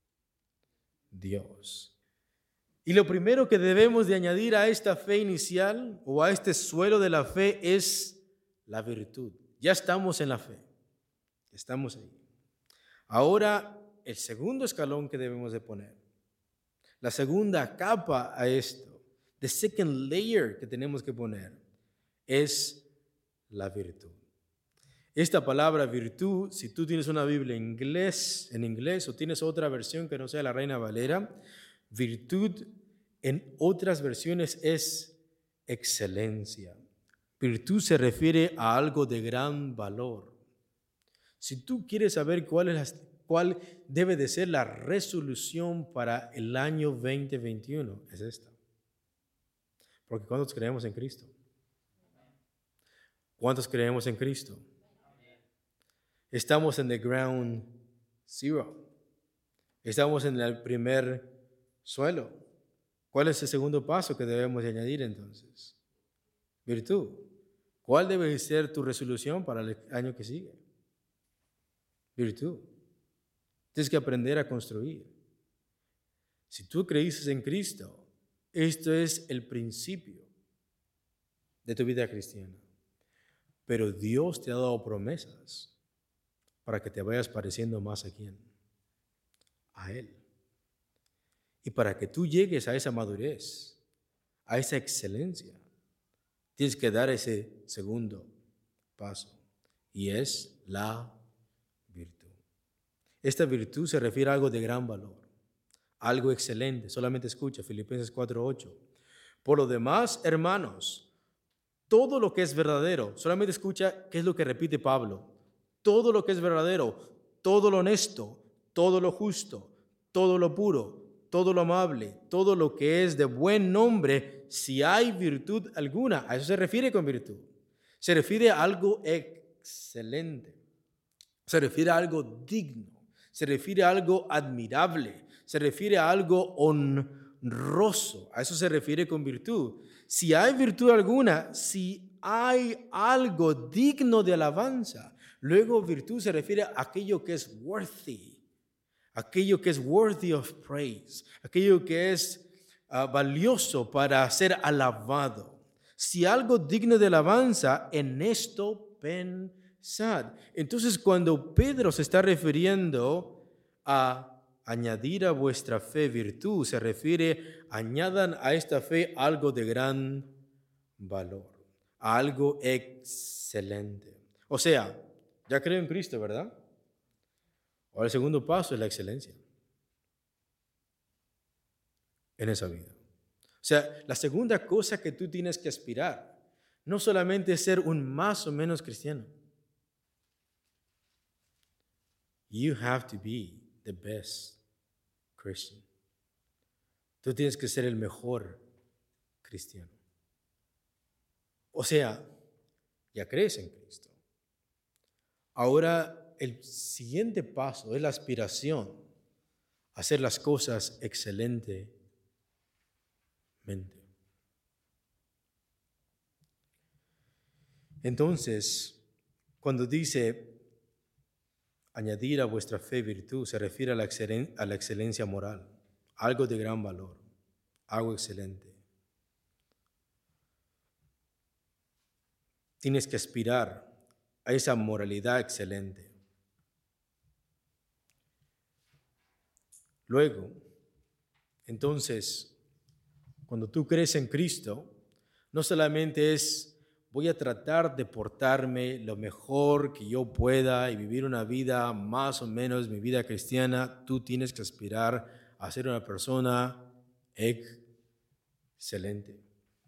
Dios. Y lo primero que debemos de añadir a esta fe inicial o a este suelo de la fe es la virtud. Ya estamos en la fe. Estamos ahí. Ahora, el segundo escalón que debemos de poner, la segunda capa a esto, the second layer que tenemos que poner, es la virtud. Esta palabra virtud, si tú tienes una Biblia en inglés, en inglés o tienes otra versión que no sea la Reina Valera, virtud en otras versiones es excelencia. Virtud se refiere a algo de gran valor. Si tú quieres saber cuál, es la, cuál debe de ser la resolución para el año veinte veintiuno, es esta. Porque ¿cuántos creemos en Cristo? ¿Cuántos creemos en Cristo? Estamos en the ground zero. Estamos en el primer suelo. ¿Cuál es el segundo paso que debemos de añadir entonces? Virtud. ¿Cuál debe ser tu resolución para el año que sigue? Virtud. Tienes que aprender a construir. Si tú creíste en Cristo, esto es el principio de tu vida cristiana. Pero Dios te ha dado promesas para que te vayas pareciendo más a quién, a Él. Y para que tú llegues a esa madurez, a esa excelencia, tienes que dar ese segundo paso, y es la virtud. Esta virtud se refiere a algo de gran valor, algo excelente. Solamente escucha Filipenses cuatro ocho. Por lo demás, hermanos, todo lo que es verdadero, solamente escucha qué es lo que repite Pablo. Todo lo que es verdadero, todo lo honesto, todo lo justo, todo lo puro, todo lo amable, todo lo que es de buen nombre, si hay virtud alguna. A eso se refiere con virtud. Se refiere a algo excelente. Se refiere a algo digno. Se refiere a algo admirable. Se refiere a algo honroso. A eso se refiere con virtud. Si hay virtud alguna, si hay algo digno de alabanza. Luego, virtud se refiere a aquello que es worthy, aquello que es worthy of praise, aquello que es uh, valioso para ser alabado. Si algo digno de alabanza, en esto pensad. Entonces, cuando Pedro se está refiriendo a añadir a vuestra fe virtud, se refiere, añadan a esta fe algo de gran valor, algo excelente. O sea, ya creo en Cristo, ¿verdad? Ahora el segundo paso es la excelencia en esa vida. O sea, la segunda cosa que tú tienes que aspirar, no solamente es ser un más o menos cristiano. You have to be the best Christian. Tú tienes que ser el mejor cristiano. O sea, ya crees en Cristo. Ahora, el siguiente paso es la aspiración a hacer las cosas excelentemente. Entonces, cuando dice añadir a vuestra fe virtud se refiere a la, excelen- a la excelencia moral, algo de gran valor, algo excelente. Tienes que aspirar a esa moralidad excelente. Luego, entonces, cuando tú crees en Cristo, no solamente es voy a tratar de portarme lo mejor que yo pueda y vivir una vida más o menos mi vida cristiana. Tú tienes que aspirar a ser una persona excelente.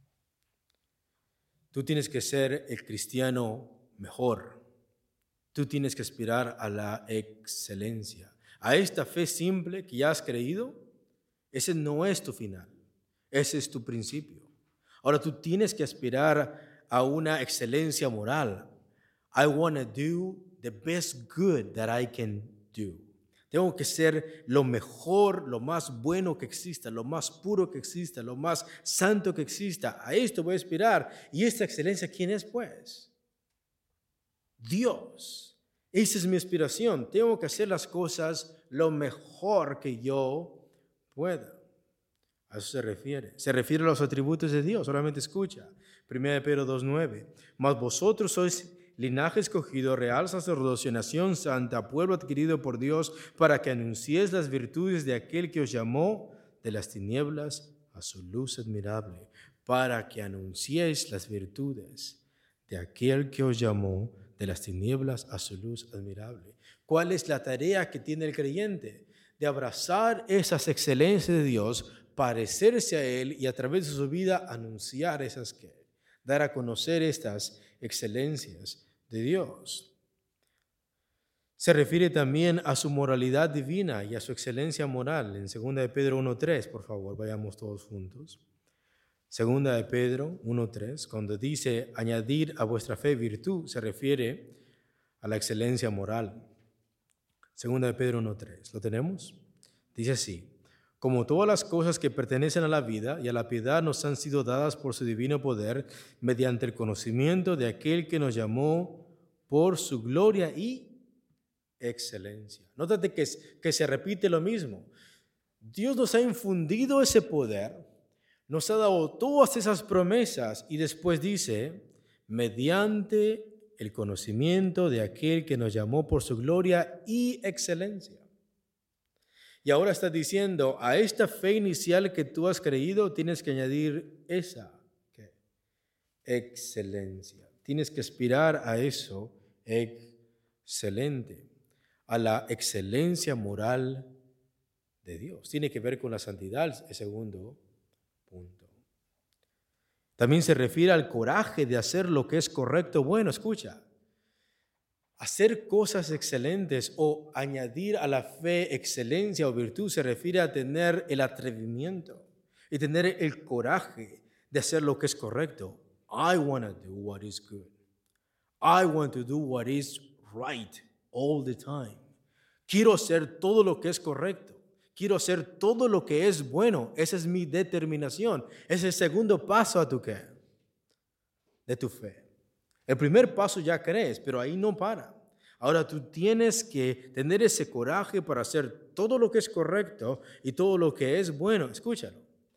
Tú tienes que ser el cristiano mejor. Tú tienes que aspirar a la excelencia. A esta fe simple que ya has creído, ese no es tu final. Ese es tu principio. Ahora tú tienes que aspirar a una excelencia moral. I want to do the best good that I can do. Tengo que ser lo mejor, lo más bueno que exista, lo más puro que exista, lo más santo que exista. A esto voy a aspirar. ¿Y esta excelencia quién es, pues? Dios. Esa es mi aspiración. Tengo que hacer las cosas lo mejor que yo pueda. A eso se refiere. Se refiere a los atributos de Dios. Solamente escucha. primera de Pedro dos nueve. Mas vosotros sois linaje escogido, real sacerdocio, nación santa, pueblo adquirido por Dios, para que anunciéis las virtudes de aquel que os llamó de las tinieblas a su luz admirable. Para que anunciéis las virtudes de aquel que os llamó de las tinieblas a su luz admirable. ¿Cuál es la tarea que tiene el creyente? De abrazar esas excelencias de Dios, parecerse a Él y a través de su vida anunciar esas que, dar a conocer estas excelencias de Dios. Se refiere también a su moralidad divina y a su excelencia moral. En segunda de Pedro uno tres, por favor, vayamos todos juntos. Segunda de Pedro uno tres, cuando dice añadir a vuestra fe virtud, se refiere a la excelencia moral. Segunda de Pedro uno tres, ¿lo tenemos? Dice así: como todas las cosas que pertenecen a la vida y a la piedad nos han sido dadas por su divino poder, mediante el conocimiento de aquel que nos llamó por su gloria y excelencia. Nótate que, que se repite lo mismo. Dios nos ha infundido ese poder, nos ha dado todas esas promesas y después dice, mediante el conocimiento de aquel que nos llamó por su gloria y excelencia. Y ahora está diciendo, a esta fe inicial que tú has creído, tienes que añadir esa ¿qué? excelencia. Tienes que aspirar a eso excelente, a la excelencia moral de Dios. Tiene que ver con la santidad, el segundo punto. También se refiere al coraje de hacer lo que es correcto. Bueno, escucha. Hacer cosas excelentes o añadir a la fe excelencia o virtud se refiere a tener el atrevimiento y tener el coraje de hacer lo que es correcto. I want to do what is good. I want to do what is right all the time. Quiero hacer todo lo que es correcto. Quiero hacer todo lo que es bueno. Esa es mi determinación. Es el segundo paso a tu, ¿qué? de tu fe. El primer paso ya crees, pero ahí no para. Ahora tú tienes que tener ese coraje para hacer todo lo que es correcto y todo lo que es bueno. Escúchalo.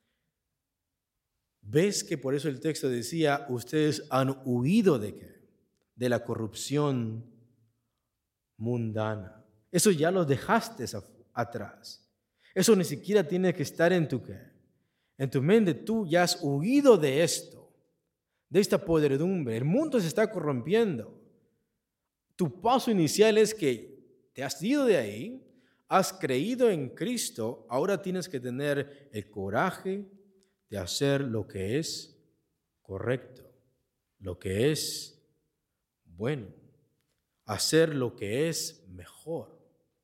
¿Ves que por eso el texto decía, ustedes han huido de qué? De la corrupción mundana. Eso ya lo dejaste atrás. Eso ni siquiera tiene que estar en tu qué. En tu mente tú ya has huido de esto, de esta podredumbre. El mundo se está corrompiendo. Tu paso inicial es que te has ido de ahí, has creído en Cristo, ahora tienes que tener el coraje de hacer lo que es correcto, lo que es bueno, hacer lo que es mejor.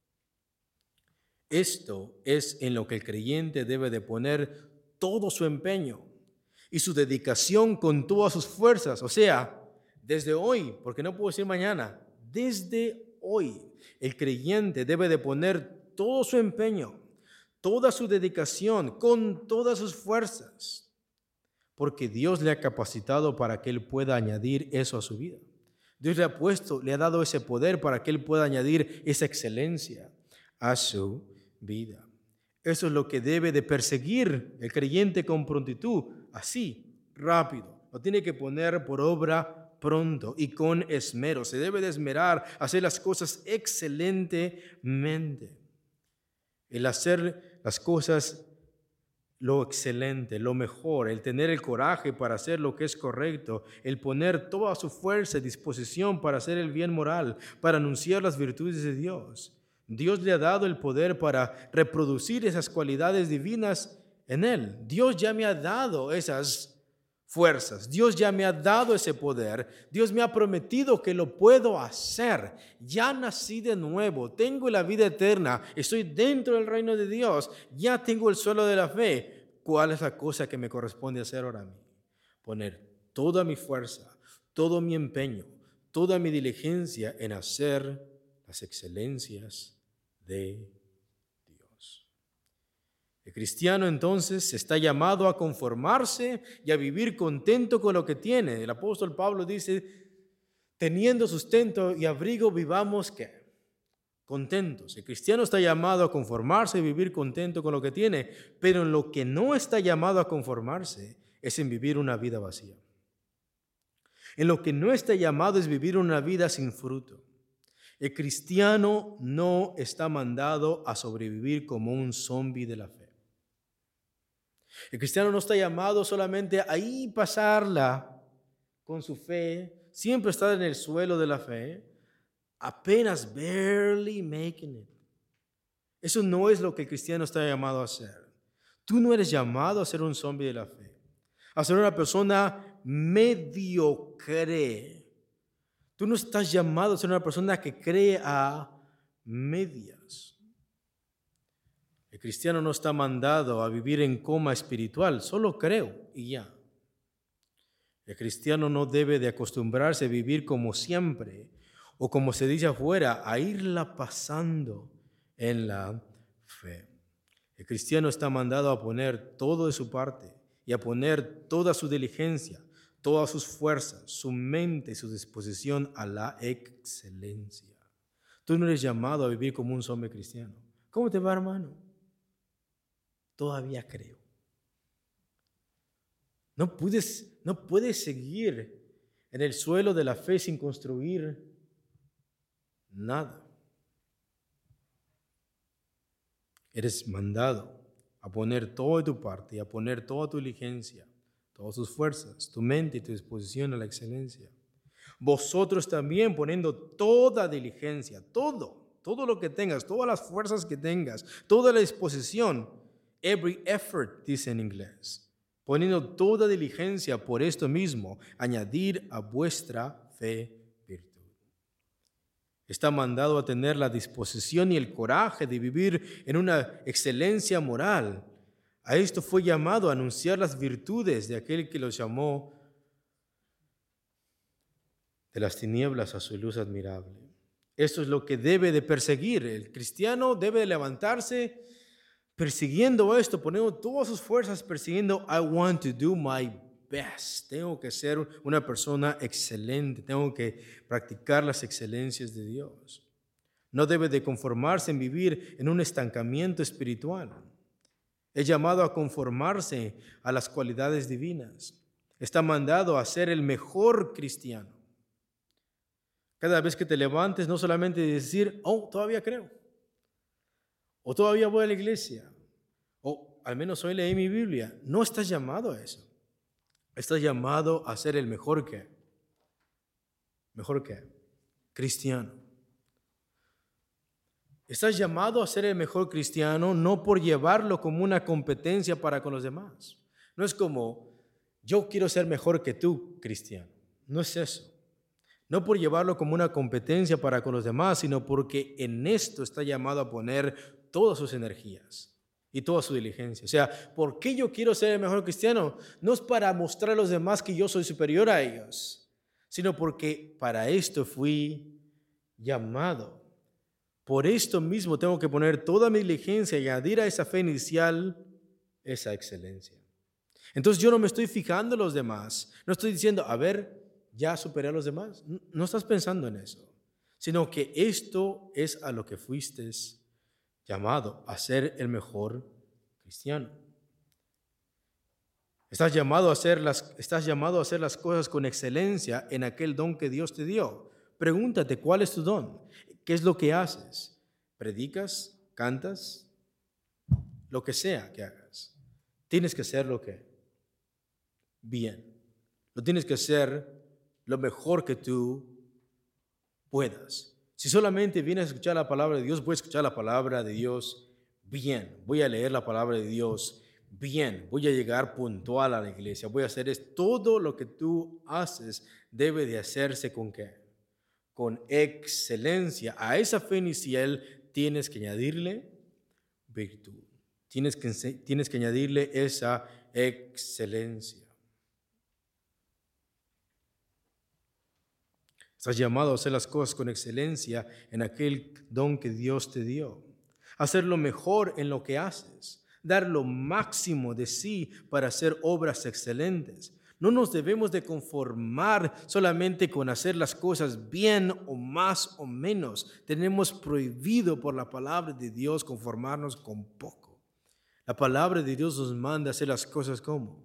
Esto es en lo que el creyente debe de poner todo su empeño y su dedicación con todas sus fuerzas. O sea, desde hoy, porque no puedo decir mañana, desde hoy el creyente debe de poner todo su empeño, toda su dedicación, con todas sus fuerzas, porque Dios le ha capacitado para que Él pueda añadir eso a su vida. Dios le ha puesto, le ha dado ese poder para que Él pueda añadir esa excelencia a su vida. Eso es lo que debe de perseguir el creyente con prontitud, así, rápido. Lo tiene que poner por obra pronto y con esmero. Se debe de esmerar, hacer las cosas excelentemente. El hacer las cosas lo excelente, lo mejor, el tener el coraje para hacer lo que es correcto, el poner toda su fuerza y disposición para hacer el bien moral, para anunciar las virtudes de Dios. Dios le ha dado el poder para reproducir esas cualidades divinas en él. Dios ya me ha dado esas fuerzas. Dios ya me ha dado ese poder. Dios me ha prometido que lo puedo hacer. Ya nací de nuevo. Tengo la vida eterna. Estoy dentro del reino de Dios. Ya tengo el suelo de la fe. ¿Cuál es la cosa que me corresponde hacer ahora a mí? Poner toda mi fuerza, todo mi empeño, toda mi diligencia en hacer las excelencias de Dios. El cristiano entonces está llamado a conformarse y a vivir contento con lo que tiene. El apóstol Pablo dice, teniendo sustento y abrigo, vivamos ¿qué? Contentos. El cristiano está llamado a conformarse y vivir contento con lo que tiene, pero en lo que no está llamado a conformarse es en vivir una vida vacía. En lo que no está llamado es vivir una vida sin fruto. El cristiano no está mandado a sobrevivir como un zombi de la fe. El cristiano no está llamado solamente a ahí pasarla con su fe, siempre estar en el suelo de la fe, apenas barely making it. Eso no es lo que el cristiano está llamado a hacer. Tú no eres llamado a ser un zombi de la fe, a ser una persona mediocre. Tú no estás llamado a ser una persona que cree a medias. El cristiano no está mandado a vivir en coma espiritual, solo creo y ya. El cristiano no debe de acostumbrarse a vivir como siempre o como se dice afuera, a irla pasando en la fe. El cristiano está mandado a poner todo de su parte y a poner toda su diligencia, todas sus fuerzas, su mente y su disposición a la excelencia. Tú no eres llamado a vivir como un hombre cristiano. ¿Cómo te va, hermano? Todavía creo. No puedes, no puedes seguir en el suelo de la fe sin construir nada. Eres mandado a poner todo de tu parte y a poner toda tu diligencia, todas tus fuerzas, tu mente y tu disposición a la excelencia. Vosotros también poniendo toda diligencia, todo, todo lo que tengas, todas las fuerzas que tengas, toda la disposición, every effort, dice en inglés, poniendo toda diligencia por esto mismo, añadir a vuestra fe virtud. Está mandado a tener la disposición y el coraje de vivir en una excelencia moral. A esto fue llamado a anunciar las virtudes de aquel que los llamó de las tinieblas a su luz admirable. Esto es lo que debe de perseguir. El cristiano debe de levantarse persiguiendo esto, poniendo todas sus fuerzas, persiguiendo, I want to do my best. Tengo que ser una persona excelente, tengo que practicar las excelencias de Dios. No debe de conformarse en vivir en un estancamiento espiritual. Es llamado a conformarse a las cualidades divinas. Está mandado a ser el mejor cristiano. Cada vez que te levantes, no solamente decir, oh, todavía creo. O todavía voy a la iglesia. O al menos hoy leí mi Biblia. No estás llamado a eso. Estás llamado a ser el mejor que. ¿Mejor que? Cristiano. Estás llamado a ser el mejor cristiano no por llevarlo como una competencia para con los demás. No es como, yo quiero ser mejor que tú, cristiano. No es eso. No por llevarlo como una competencia para con los demás, sino porque en esto está llamado a poner todas sus energías y toda su diligencia. O sea, ¿por qué yo quiero ser el mejor cristiano? No es para mostrar a los demás que yo soy superior a ellos, sino porque para esto fui llamado. Por esto mismo tengo que poner toda mi diligencia y añadir a esa fe inicial esa excelencia. Entonces yo no me estoy fijando en los demás. No estoy diciendo, a ver, ya superé a los demás. No estás pensando en eso, sino que esto es a lo que fuiste llamado, a ser el mejor cristiano. Estás llamado a hacer las, estás llamado a hacer las cosas con excelencia en aquel don que Dios te dio. Pregúntate, ¿cuál es tu don? ¿Qué es lo que haces? ¿Predicas? ¿Cantas? Lo que sea que hagas. Tienes que hacerlo ¿qué? Bien. Lo tienes que hacer lo mejor que tú puedas. Si solamente vienes a escuchar la palabra de Dios, voy a escuchar la palabra de Dios bien. Voy a leer la palabra de Dios bien. Voy a llegar puntual a la iglesia. Voy a hacer es todo lo que tú haces debe de hacerse con qué? Con excelencia. A esa fe inicial tienes que añadirle virtud. Tienes que, tienes que añadirle esa excelencia. Estás llamado a hacer las cosas con excelencia en aquel don que Dios te dio. Hacer lo mejor en lo que haces. Dar lo máximo de sí para hacer obras excelentes. No nos debemos de conformar solamente con hacer las cosas bien o más o menos. Tenemos prohibido por la palabra de Dios conformarnos con poco. La palabra de Dios nos manda a hacer las cosas como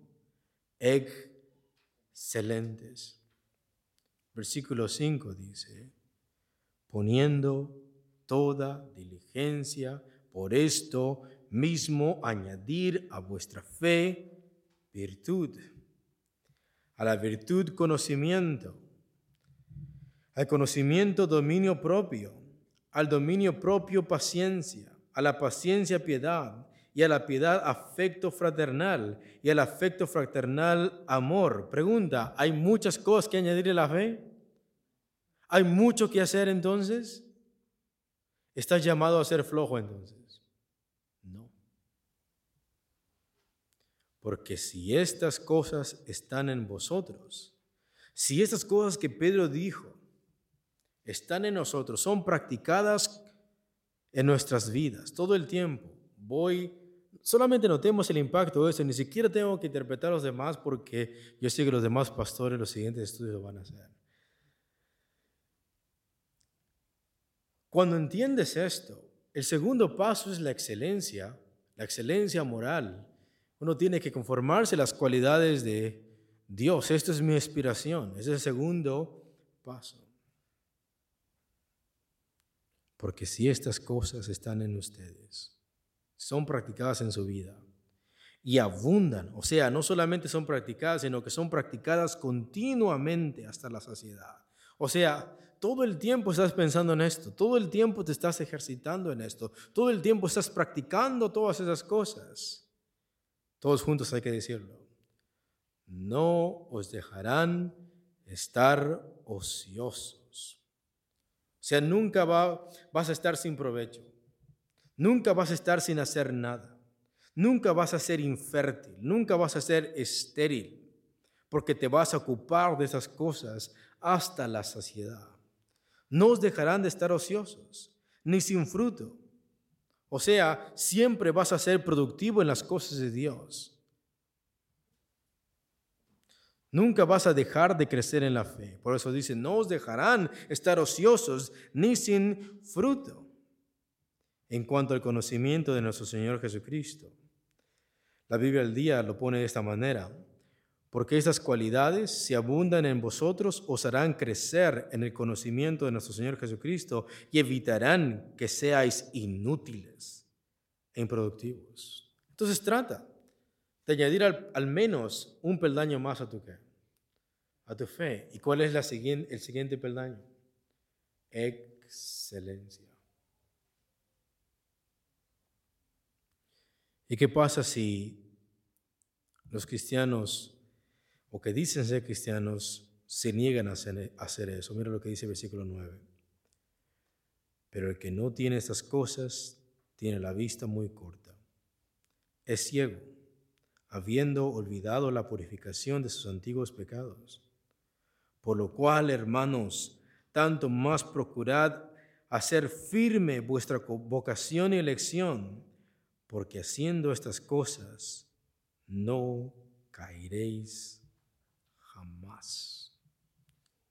excelentes. Versículo cinco dice, poniendo toda diligencia, por esto mismo añadir a vuestra fe virtud, a la virtud conocimiento, al conocimiento dominio propio, al dominio propio paciencia, a la paciencia piedad, y a la piedad afecto fraternal, y al afecto fraternal amor. Pregunta, ¿hay muchas cosas que añadirle a la fe? ¿Hay mucho que hacer entonces? ¿Estás llamado a ser flojo entonces? No. Porque si estas cosas están en vosotros, si estas cosas que Pedro dijo están en nosotros, son practicadas en nuestras vidas todo el tiempo, voy... Solamente notemos el impacto de eso, ni siquiera tengo que interpretar a los demás porque yo sé que los demás pastores los siguientes estudios lo van a hacer. Cuando entiendes esto, el segundo paso es la excelencia, la excelencia moral. Uno tiene que conformarse a las cualidades de Dios. Esto es mi aspiración, ese es el segundo paso. Porque si estas cosas están en ustedes, son practicadas en su vida y abundan, o sea, no solamente son practicadas, sino que son practicadas continuamente hasta la saciedad. O sea, todo el tiempo estás pensando en esto, todo el tiempo te estás ejercitando en esto, todo el tiempo estás practicando todas esas cosas. Todos juntos hay que decirlo. No os dejarán estar ociosos. O sea, nunca va, vas a estar sin provecho. Nunca vas a estar sin hacer nada. Nunca vas a ser infértil. Nunca vas a ser estéril. Porque te vas a ocupar de esas cosas hasta la saciedad. No os dejarán de estar ociosos, ni sin fruto. O sea, siempre vas a ser productivo en las cosas de Dios. Nunca vas a dejar de crecer en la fe. Por eso dice, no os dejarán estar ociosos, ni sin fruto. En cuanto al conocimiento de nuestro Señor Jesucristo, la Biblia al día lo pone de esta manera. Porque estas cualidades, si abundan en vosotros, os harán crecer en el conocimiento de nuestro Señor Jesucristo y evitarán que seáis inútiles e improductivos. Entonces trata de añadir al, al menos un peldaño más a tu, ¿qué? A tu fe. ¿Y cuál es la siguiente, el siguiente peldaño? Excelencia. ¿Y qué pasa si los cristianos, o que dicen ser cristianos, se niegan a hacer, a hacer eso? Mira lo que dice el versículo nueve. Pero el que no tiene estas cosas tiene la vista muy corta. Es ciego, habiendo olvidado la purificación de sus antiguos pecados. Por lo cual, hermanos, tanto más procurad hacer firme vuestra vocación y elección, porque haciendo estas cosas no caeréis jamás.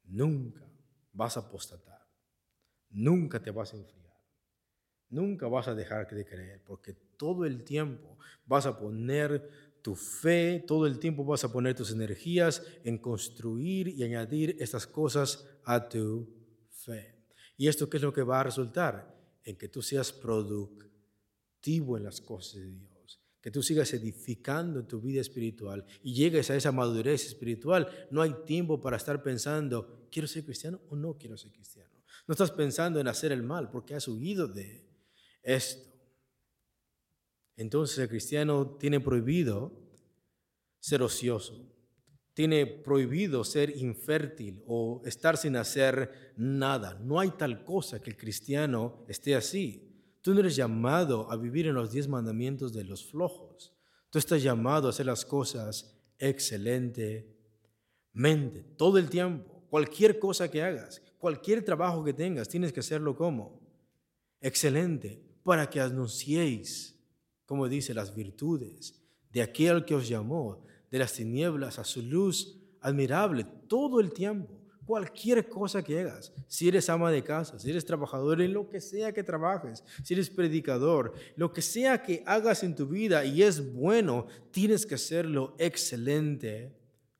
nunca vas a apostatar, nunca te vas a enfriar, nunca vas a dejar de creer, porque todo el tiempo vas a poner tu fe, todo el tiempo vas a poner tus energías en construir y añadir estas cosas a tu fe. ¿Y esto qué es lo que va a resultar? En que tú seas productivo en las cosas de Dios, que tú sigas edificando tu vida espiritual y llegues a esa madurez espiritual. No hay tiempo para estar pensando, ¿quiero ser cristiano o no quiero ser cristiano? No estás pensando en hacer el mal porque has huido de esto. Entonces el cristiano tiene prohibido ser ocioso, tiene prohibido ser infértil o estar sin hacer nada. No hay tal cosa que el cristiano esté así. Tú no eres llamado a vivir en los diez mandamientos de los flojos. Tú estás llamado a hacer las cosas excelentemente, todo el tiempo. Cualquier cosa que hagas, cualquier trabajo que tengas, tienes que hacerlo como excelente, para que anunciéis, como dice, las virtudes de aquel que os llamó de las tinieblas a su luz admirable, todo el tiempo. Cualquier cosa que hagas, si eres ama de casa, si eres trabajador, en lo que sea que trabajes, si eres predicador, lo que sea que hagas en tu vida y es bueno, tienes que hacerlo excelentemente.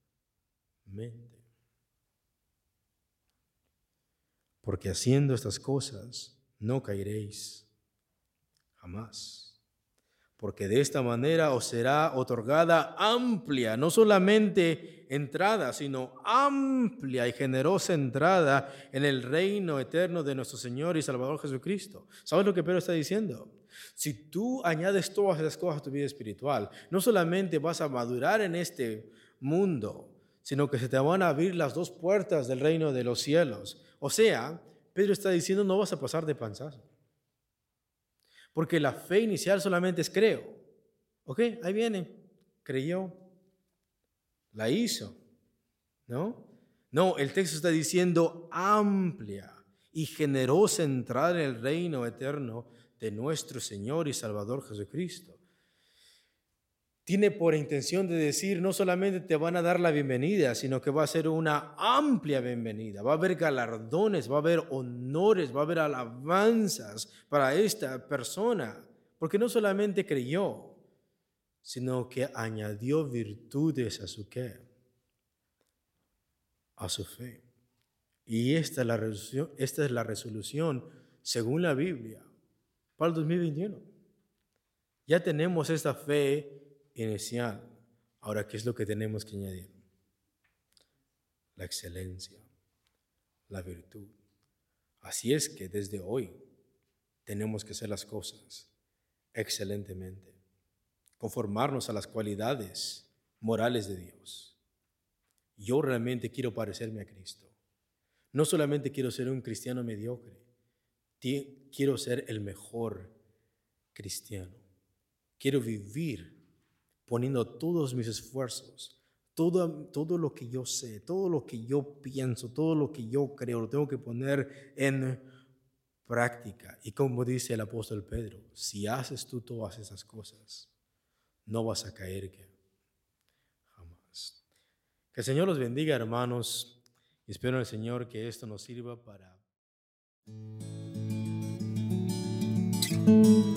Porque haciendo estas cosas no caeréis jamás. Porque de esta manera os será otorgada amplia, no solamente entrada, sino amplia y generosa entrada en el reino eterno de nuestro Señor y Salvador Jesucristo. ¿Sabes lo que Pedro está diciendo? Si tú añades todas esas cosas a tu vida espiritual, no solamente vas a madurar en este mundo, sino que se te van a abrir las dos puertas del reino de los cielos. O sea, Pedro está diciendo, no vas a pasar de panzazo. Porque la fe inicial solamente es creo. ¿Ok? Ahí viene. Creyó. La hizo. ¿No? No, el texto está diciendo amplia y generosa entrada en el reino eterno de nuestro Señor y Salvador Jesucristo. Tiene por intención de decir, no solamente te van a dar la bienvenida, sino que va a ser una amplia bienvenida. Va a haber galardones, va a haber honores, va a haber alabanzas para esta persona. Porque no solamente creyó, sino que añadió virtudes a su qué, a su fe. Y esta es la resolución, esta es la resolución según la Biblia para el dos mil veintiuno. Ya tenemos esta fe inicial. Ahora, ¿qué es lo que tenemos que añadir? La excelencia, la virtud. Así es que desde hoy tenemos que hacer las cosas excelentemente, conformarnos a las cualidades morales de Dios. Yo realmente quiero parecerme a Cristo. No solamente quiero ser un cristiano mediocre, quiero ser el mejor cristiano. Quiero vivir poniendo todos mis esfuerzos, todo, todo lo que yo sé, todo lo que yo pienso, todo lo que yo creo, lo tengo que poner en práctica. Y como dice el apóstol Pedro, si haces tú todas esas cosas, no vas a caer jamás. Que el Señor los bendiga, hermanos, y espero en el Señor que esto nos sirva para...